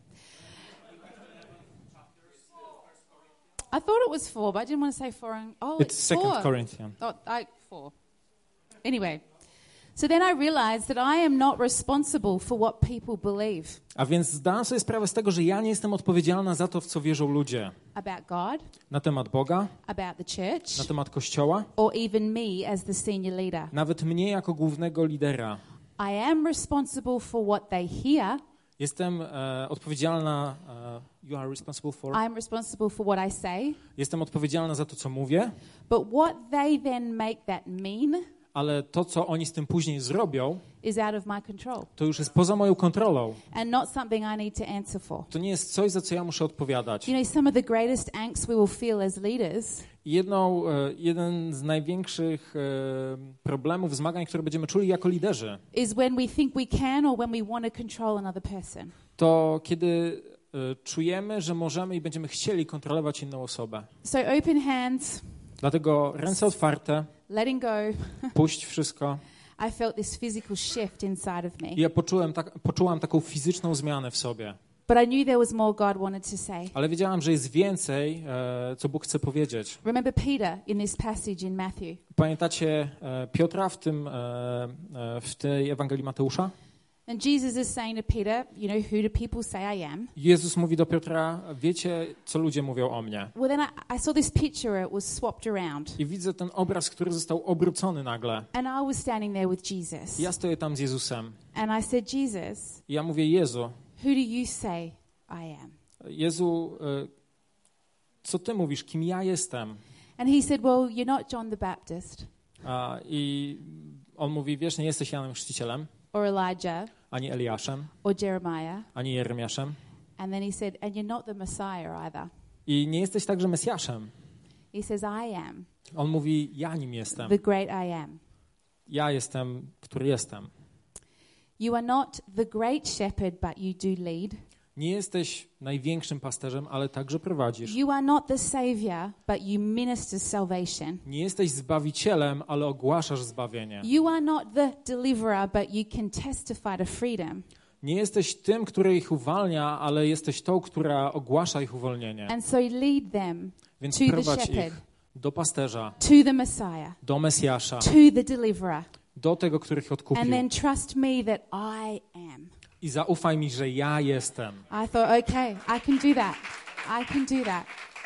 I thought it was 4, but I didn't want to say 4.
It's 2 Corinthian.
4. Anyway, so then I realized that I am not responsible for what people believe
A więc zdałam sobie sprawę z tego, że ja nie jestem odpowiedzialna za to, w co wierzą ludzie.
about God,
Na temat Boga,
about the church,
na temat Kościoła,
or even me as the senior leader.
nawet mnie jako głównego lidera.
I am responsible for what they hear.
Jestem odpowiedzialna. You are responsible for.
I'm responsible for what I say.
Jestem odpowiedzialna za to, co mówię,
But what they then make that mean
ale to, co oni z tym później zrobią,
is out of my control
to już jest poza moją kontrolą.
and not something I need to answer for.
To nie jest coś, za co ja muszę odpowiadać.
You know, some of the greatest angst we will feel as leaders
Jeden z największych problemów, zmagań, które będziemy czuli jako liderzy,
is when we think we can or when we want to control another person.
to kiedy czujemy, że możemy i będziemy chcieli kontrolować inną osobę.
So open hands,
Dlatego ręce otwarte,
letting go.
puść wszystko.
I felt this physical shift inside of me.
I ja poczułam taką fizyczną zmianę w sobie.
But I knew there was more God wanted to say.
Ale wiedziałam, że jest więcej, co Bóg chce powiedzieć.
Remember Peter in this passage in Matthew.
Pamiętacie Piotra w tej Ewangelii Mateusza?
And Jesus is saying to Peter, you know, who do people say I am?
Jezus mówi do Piotra, wiecie, co ludzie mówią o mnie.
Well, then I saw this picture, it was swapped around.
I widzę ten obraz, który został obrócony nagle.
And I was standing there with Jesus.
Ja stoję tam z Jezusem.
And I said, Jesus,
I ja mówię, Jezu,
who do you say I am?
Jezu, co Ty mówisz, kim ja jestem?
And he said, well, you're not John the Baptist
I on mówi, wiesz, nie jesteś Janem Chrzcicielem,
or Elijah
ani Eliaszem,
or Jeremiah.
ani Jeremiaszem.
And then he said, and you're not the Messiah either.
I nie jesteś także Mesjaszem.
He says, I am
On mówi, ja nim jestem.
the great I am.
Ja jestem, który jestem.
You are not the great shepherd, but you do lead.
Nie jesteś największym pasterzem, ale także prowadzisz.
You are not the savior, but you minister salvation.
Nie jesteś zbawicielem, ale ogłaszasz zbawienie.
You are not the deliverer, but you can testify to freedom.
Nie jesteś tym, który ich uwalnia, ale jesteś tą, która ogłasza ich uwolnienie.
And so lead them
Więc
to the
prowadź
shepherd,
ich do pasterza,
to the Messiah,
do Mesjasza,
to the deliverer,
do tego, który ich odkupił.
and then trust me that I am.
I zaufaj mi, że ja jestem.
I thought, okay, I can do that. I can do that.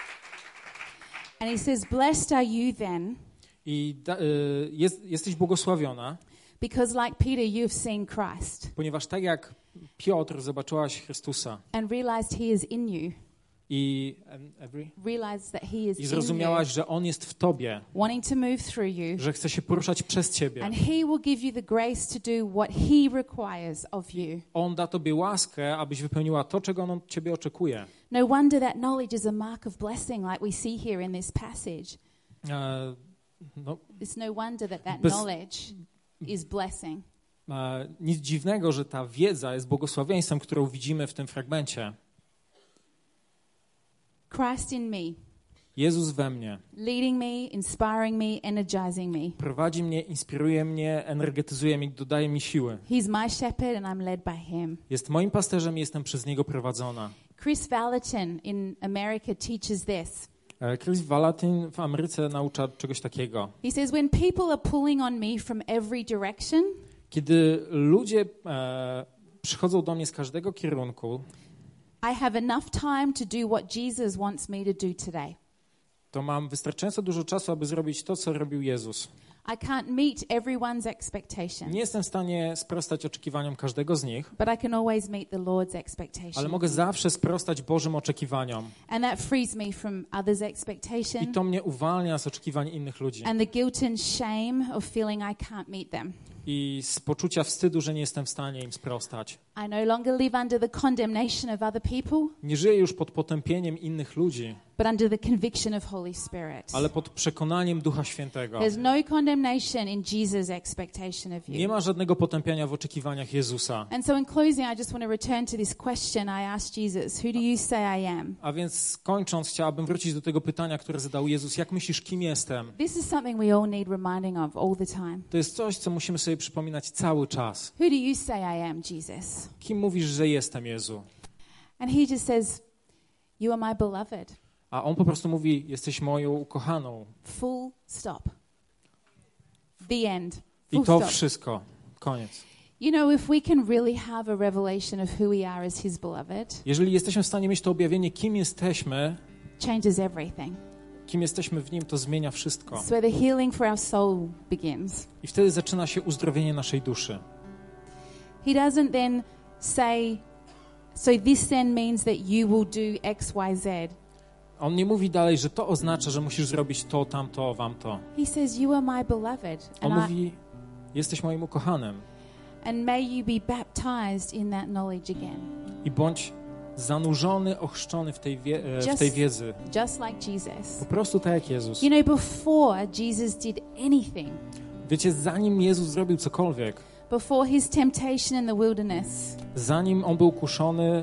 And he says, blessed are you then,
I jesteś błogosławiona,
because like Peter, you've seen Christ
ponieważ tak jak Piotr zobaczyłaś Chrystusa
and realized he is in you,
i
realized that he is in you,
zrozumiałaś, że On jest w tobie,
wanting to move through you,
że chce się poruszać przez ciebie.
and he will give you the grace to do what he requires of you.
On da tobie łaskę, abyś wypełniła to, czego On od ciebie oczekuje.
No wonder that knowledge is a mark of blessing, like we see here in this passage.
No,
It's no wonder that
Bez-
knowledge is blessing.
nic dziwnego, że ta wiedza jest błogosławieństwem, którą widzimy w tym fragmencie.
Christ in me,
Jezus we mnie
leading me, inspiring me, energizing me.
prowadzi mnie, inspiruje mnie, energetyzuje mnie, dodaje mi siły.
He's my shepherd and I'm led by him.
Jest moim pasterzem i jestem przez Niego prowadzona.
Chris Valentin in America teaches this.
Chris Valatin w Ameryce naucza czegoś takiego.
He says, when people are pulling on me from every direction,
Kiedy ludzie przychodzą do mnie z każdego kierunku,
I have enough time to do what Jesus wants me to do today.
to mam wystarczająco dużo czasu, aby zrobić to, co robił Jezus.
I can't meet everyone's expectations,
Nie jestem w stanie sprostać oczekiwaniom każdego z nich,
but I can always meet the Lord's expectations.
ale mogę zawsze sprostać Bożym oczekiwaniom.
And that frees me from others'
I
expectation
to mnie uwalnia z oczekiwań innych ludzi.
and the guilt and shame of feeling I can't meet them.
I z poczucia wstydu, że nie jestem w stanie im sprostać.
I no longer live under the condemnation of other people,
Nie żyję już pod potępieniem innych ludzi,
but under the conviction of Holy Spirit.
ale pod przekonaniem Ducha Świętego.
There's no condemnation in Jesus' expectation of
Nie
you.
ma żadnego potępiania w oczekiwaniach Jezusa.
And so in closing, I just want to return to this question I asked Jesus, who do you say I am?
A więc kończąc, chciałabym wrócić do tego pytania, które zadał Jezus. Jak myślisz, kim jestem?
This is something we all need reminding of all the time.
To jest coś, co musimy sobie przypominać cały czas.
Who do you say I am, Jesus?
Kim mówisz, że jestem, Jezu?
And he just says, you are my beloved.
A On po prostu mówi, jesteś moją ukochaną.
Full stop. The end.
I
Full
to
stop.
wszystko. Koniec.
You know, if we can really have a revelation of who we are as his beloved,
Jeżeli jesteśmy w stanie mieć to objawienie, kim jesteśmy,
changes everything.
kim jesteśmy w Nim, to zmienia wszystko.
It's where the healing for our soul begins.
I wtedy zaczyna się uzdrowienie naszej duszy.
He doesn't then say, so this then means that you will do X, Y, Z.
On nie mówi dalej, że to oznacza, że musisz zrobić to, tamto, wam to.
He says, you are my beloved.
On mówi, jesteś moim ukochanym.
And may you be baptized in that knowledge again.
I bądź zanurzony, ochrzczony w tej wiedzy.
Just like Jesus.
Po prostu tak jak Jezus.
You know, before Jesus did anything,
Wiecie, zanim Jezus zrobił cokolwiek,
before his temptation in the wilderness,
zanim on był kuszony,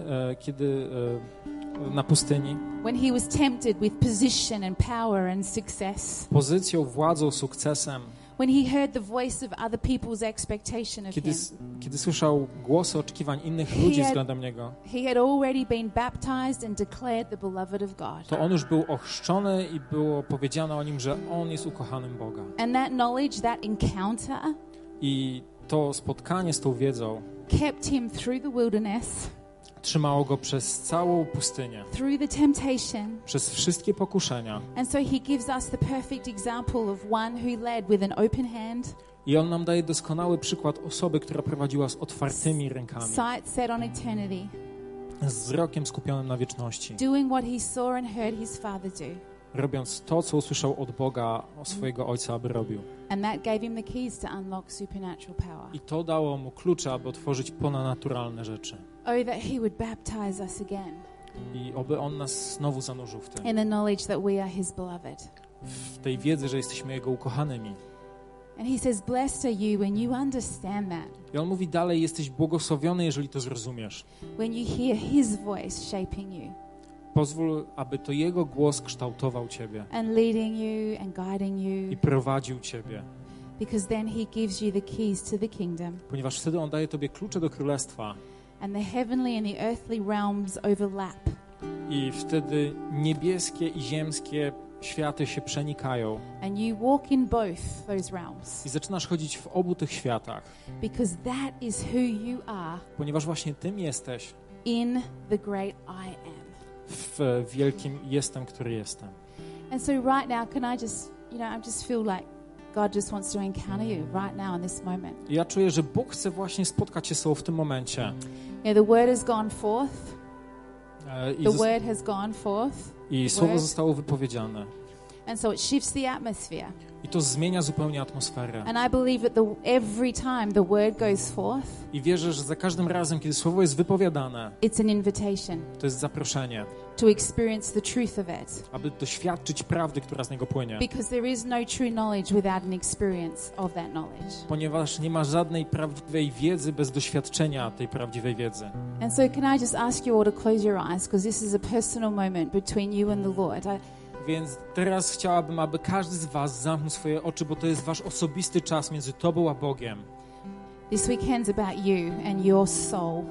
na pustyni,
when he was tempted with position and power and success,
pozycją, władzą, sukcesem,
when he heard the voice of other people's expectation of him,
kiedy słyszał głosy oczekiwań innych ludzi względem niego,
he had already been baptized and declared the beloved of God.
to on już był ochrzczony i było powiedziane o nim, że on jest ukochanym Boga.
And that knowledge, that encounter,
I to spotkanie z tą wiedzą
kept him through the wilderness,
trzymało go przez całą pustynię,
through the temptation.
przez wszystkie pokuszenia.
And so he gives us the perfect example of one who led with an open hand,
I on nam daje doskonały przykład osoby, która prowadziła z otwartymi rękami,
sight set on eternity,
z wzrokiem skupionym na wieczności,
doing what he saw and heard his Father do.
robiąc to, co usłyszał od Boga, od swojego Ojca, aby robił.
And that gave him the keys to unlock supernatural power.
I to dało mu klucze, aby otworzyć ponadnaturalne rzeczy.
Oh, that he would baptize us again
I oby on nas znowu zanurzył w tym,
in the knowledge that we are his beloved.
w tej wiedzy, że jesteśmy Jego ukochanymi.
And he says, blessed are you when you understand that,
I on mówi dalej, jesteś błogosławiony, jeżeli to zrozumiesz.
when you hear his voice shaping you
Pozwól, aby to Jego głos kształtował Ciebie
and leading you and guiding
i
you,
prowadził Ciebie,
because then he gives you the keys to the kingdom.
ponieważ wtedy On daje Tobie klucze do Królestwa
And the heavenly and the earthly realms overlap.
i wtedy niebieskie i ziemskie światy się przenikają
And you walk in both those realms,
i zaczynasz chodzić w obu tych światach,
because that is who you are
ponieważ właśnie Tym jesteś
in the great I am.
w wielkim Jestem, który jestem.
And so right now, can I just, I just feel like God just wants to encounter you right now in this moment.
I ja czuję, że Bóg chce właśnie spotkać się z Tobą w tym momencie.
The word has gone forth.
I,
The word has gone forth.
i słowo zostało wypowiedziane.
And so it shifts the atmosphere.
I to zmienia zupełnie atmosferę.
And I believe that every time the word goes forth,
I wierzę, że za każdym razem, kiedy słowo jest wypowiadane,
it's an invitation
to jest zaproszenie,
to experience the truth of it.
aby doświadczyć prawdy, która z niego płynie.
Because there is no true knowledge without an experience of that knowledge.
Ponieważ nie ma żadnej prawdziwej wiedzy bez doświadczenia tej prawdziwej wiedzy.
And so can I just ask you all to close your eyes, because this is a personal moment between you and the Lord.
Więc teraz chciałabym, aby każdy z was zamknął swoje oczy, bo to jest wasz osobisty czas między tobą a Bogiem.
This weekend's about you and your soul.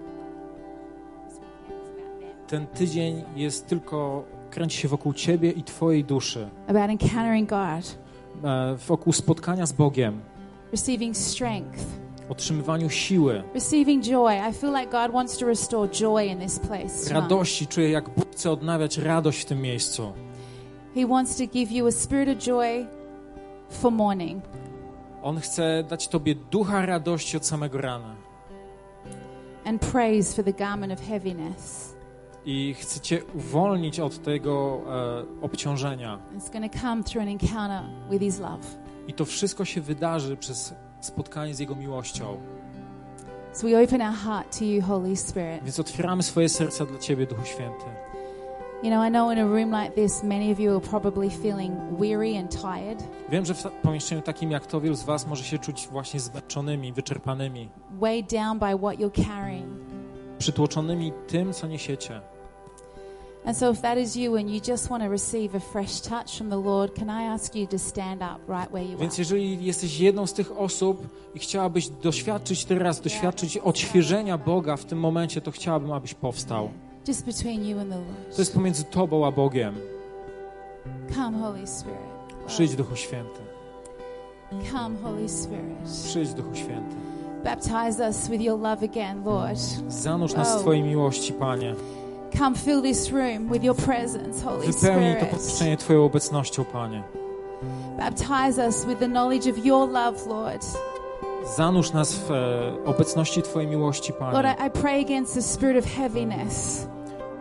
Ten tydzień jest tylko, kręci się wokół ciebie i twojej duszy.
About encountering God,
Wokół spotkania z Bogiem,
receiving strength,
otrzymywaniu siły,
receiving joy. I feel like God wants to restore joy in this place tonight.
radości. Czuję, jak Bóg chce odnawiać radość w tym miejscu.
He wants to give you a spirit of joy for morning.
On chce dać tobie ducha radości od samego rana.
And praise for the garment of heaviness.
I chce cię uwolnić od tego obciążenia.
It's going to come through an encounter with His love.
I to wszystko się wydarzy przez spotkanie z Jego miłością.
So we open our heart to You, Holy Spirit.
Więc otwieramy swoje serca dla Ciebie, Duchu Święty.
You know, I know in a room like this, many of you are probably feeling weary and tired.
Wiem, że w pomieszczeniu takim jak to wielu z was może się czuć właśnie zmęczonymi, wyczerpanymi,
Weighed down by what you're carrying.
przytłoczonymi tym, co niesiecie.
And so if that is you and you just want to receive a fresh touch from the Lord, can I ask you to stand up right where you
Więc
are?
jeżeli jesteś jedną z tych osób i chciałabyś doświadczyć odświeżenia Boga w tym momencie, to chciałabym, abyś powstał.
Just between you and the Lord.
To jest pomiędzy Tobą a Bogiem.
Come, Holy Spirit.
Przyjdź, Duchu Święty.
Come, Holy Spirit.
Przyjdź, Duchu Święty.
Baptize us with Your love again, Lord.
Zanurz nas w Twojej miłości, Panie.
Come fill this room with Your presence, Holy
Wypełnij to
Spirit.
pomieszczenie Twoją obecnością, Panie.
Baptize us with the knowledge of Your love, Lord.
Zanurz nas w obecności Twojej miłości,
Lord,
Panie.
I pray against the spirit of heaviness.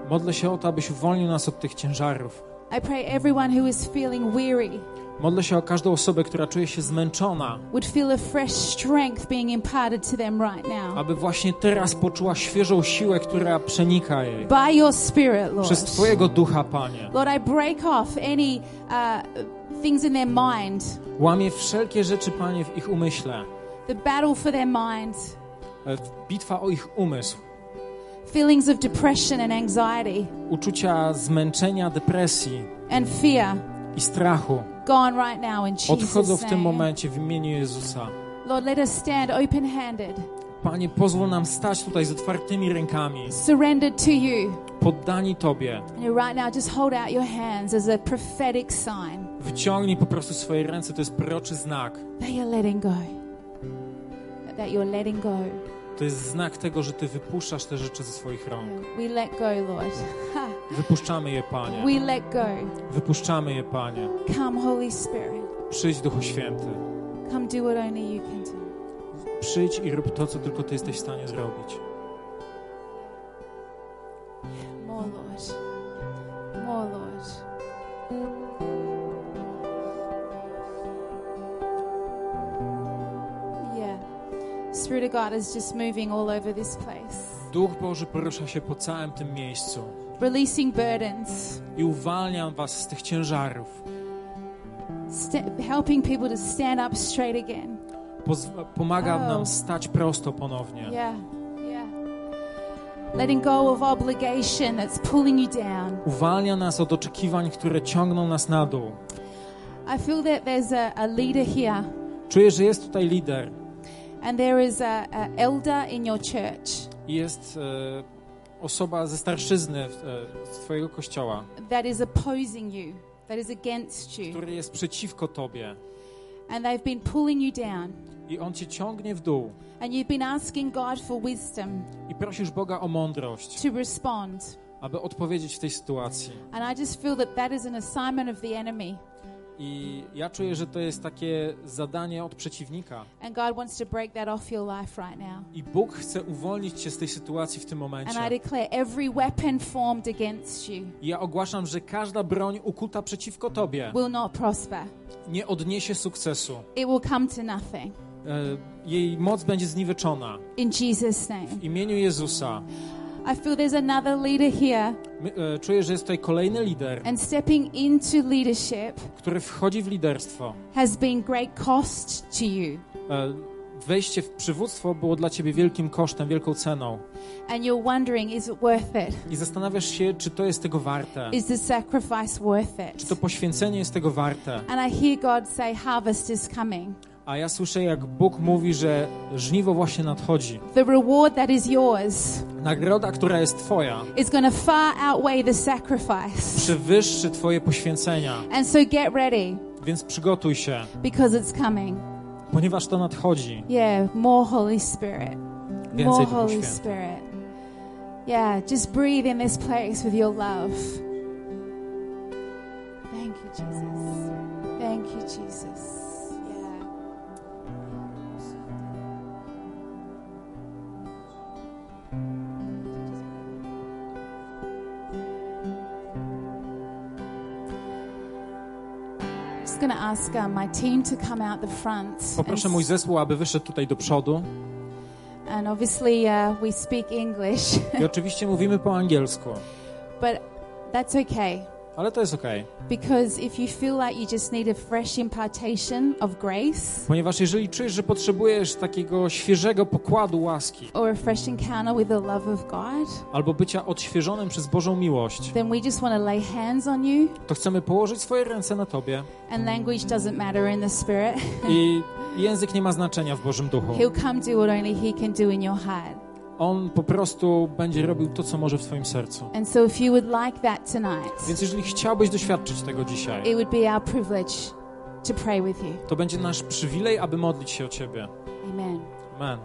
Modlę się o to, abyś uwolnił nas od tych ciężarów.
I pray everyone who is feeling weary
Modlę się o każdą osobę, która czuje się zmęczona,
would feel a fresh strength being imparted to them right now.
aby właśnie teraz poczuła świeżą siłę, która przenika jej.
By your Spirit, Lord.
Przez Twojego Ducha, Panie.
Lord, I break off any things in their mind,
Łamię wszelkie rzeczy, Panie, w ich umyśle.
the battle for their mind,
Bitwa o ich umysł.
feelings of depression and anxiety
Uczucia zmęczenia, depresji
and fear.
i strachu
Gone right now in
odchodzą
Jesus'
w tym
name.
momencie w imieniu Jezusa.
Lord, let us stand open-handed,
Panie, pozwól nam stać tutaj z otwartymi rękami,
surrendered to you.
poddani Tobie.
And right now, just hold out your hands as a prophetic sign
Wyciągnij po prostu swoje ręce, to jest proroczy znak.
that you're letting go. That you're letting go.
To jest znak tego, że Ty wypuszczasz te rzeczy ze swoich rąk.
We let go, Lord. Ha.
Wypuszczamy je, Panie.
We let go.
Wypuszczamy je, Panie.
Come, Holy Spirit.
Przyjdź, Duchu Święty.
Come do what only you can do.
Przyjdź i rób to, co tylko Ty jesteś w stanie zrobić.
More, Lord. More, Lord. Yeah. Spirit of God is just moving all over this place.
Duch Boży porusza się po całym tym miejscu
Releasing burdens.
i uwalnia was z tych ciężarów.
Helping people to stand up straight again.
Pomaga nam stać prosto ponownie.
Yeah, yeah. Letting go of obligation that's pulling you down.
Uwalnia nas od oczekiwań, które ciągną nas na dół.
I feel that there's a leader here,
Czuję, że jest tutaj lider
and there is a elder in your church
i jest osoba ze starszyzny z twojego kościoła,
that is opposing you, that is against you,
który jest przeciwko tobie
and they've been pulling you down,
i on cię ciągnie w dół
and you've been asking God for wisdom
i prosisz Boga o mądrość,
to respond.
aby odpowiedzieć w tej sytuacji.
And I just feel that that is an assignment of the enemy,
I ja czuję, że to jest takie zadanie od przeciwnika.
and God wants to break that off your life right now.
I Bóg chce uwolnić cię z tej sytuacji w tym
And
momencie.
I declare every weapon formed against you
I ja ogłaszam, że każda broń ukuta przeciwko tobie
will not prosper.
nie odniesie sukcesu.
It will come to nothing.
Jej moc będzie zniweczona.
In Jesus' name.
W imieniu Jezusa.
I feel there's another leader here,
Czuję, że jest tutaj kolejny lider,
and stepping into leadership
który wchodzi w liderstwo.
has been great cost to you.
Wejście w przywództwo było dla ciebie wielkim kosztem, wielką ceną.
And you're wondering, is it worth it?
I zastanawiasz się, czy to jest tego warte.
Is the sacrifice worth
Czy
it?
to poświęcenie jest tego warte.
And I hear God say, harvest is coming.
A ja słyszę, jak Bóg mówi, że żniwo właśnie nadchodzi.
The reward that is yours
Nagroda, która jest twoja,
is going to far outweigh the sacrifice.
przewyższy twoje poświęcenia.
And so get ready,
Więc przygotuj się,
because it's coming.
ponieważ to nadchodzi.
Yeah, more Holy Spirit.
Więcej
More
Duchu
Holy
Święty.
Spirit. Yeah, just breathe in this place with your love. Thank you, Jesus. Thank you, Jesus. Yeah. Just going to ask my team to come out the front.
Poproszę mój zespół, aby wyszedł tutaj do przodu.
And obviously we speak English,
I oczywiście mówimy po angielsku,
but that's okay.
ale to jest okej.
Because if you feel like you just need a fresh impartation of grace
Ponieważ jeżeli czujesz, że potrzebujesz takiego świeżego pokładu łaski
or a fresh encounter with the love of God,
albo bycia odświeżonym przez Bożą miłość,
then we just want to lay hands on you,
to chcemy położyć swoje ręce na tobie
and language doesn't matter in the Spirit.
i język nie ma znaczenia w Bożym Duchu.
He'll come do what only He can do in your heart.
On po prostu będzie robił to, co może w twoim sercu.
And so if you would like that tonight,
Więc jeżeli chciałbyś doświadczyć tego dzisiaj,
it would be our privilege to pray with you.
to będzie nasz przywilej, aby modlić się o ciebie.
Amen.
Amen.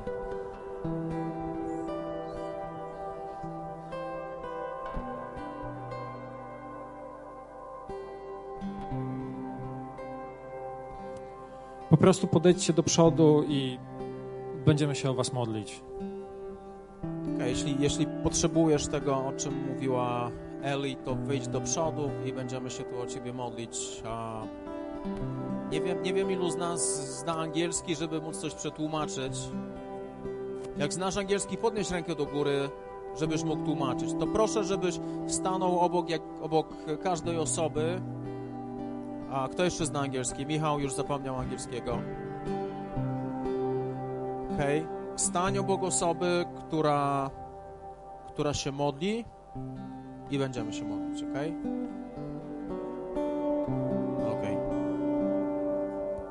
Po prostu podejdźcie do przodu i będziemy się o was modlić.
Okay, jeśli potrzebujesz tego, o czym mówiła Eli, to wyjdź do przodu i będziemy się tu o ciebie modlić. Nie wiem ilu z nas zna angielski, żeby móc coś przetłumaczyć. Jak znasz angielski, podnieś rękę do góry, żebyś mógł tłumaczyć. To proszę, żebyś stanął obok każdej osoby. A kto jeszcze zna angielski? Michał już zapomniał angielskiego. Okej. Stań obok osoby, która się modli i będziemy się modlić, okej?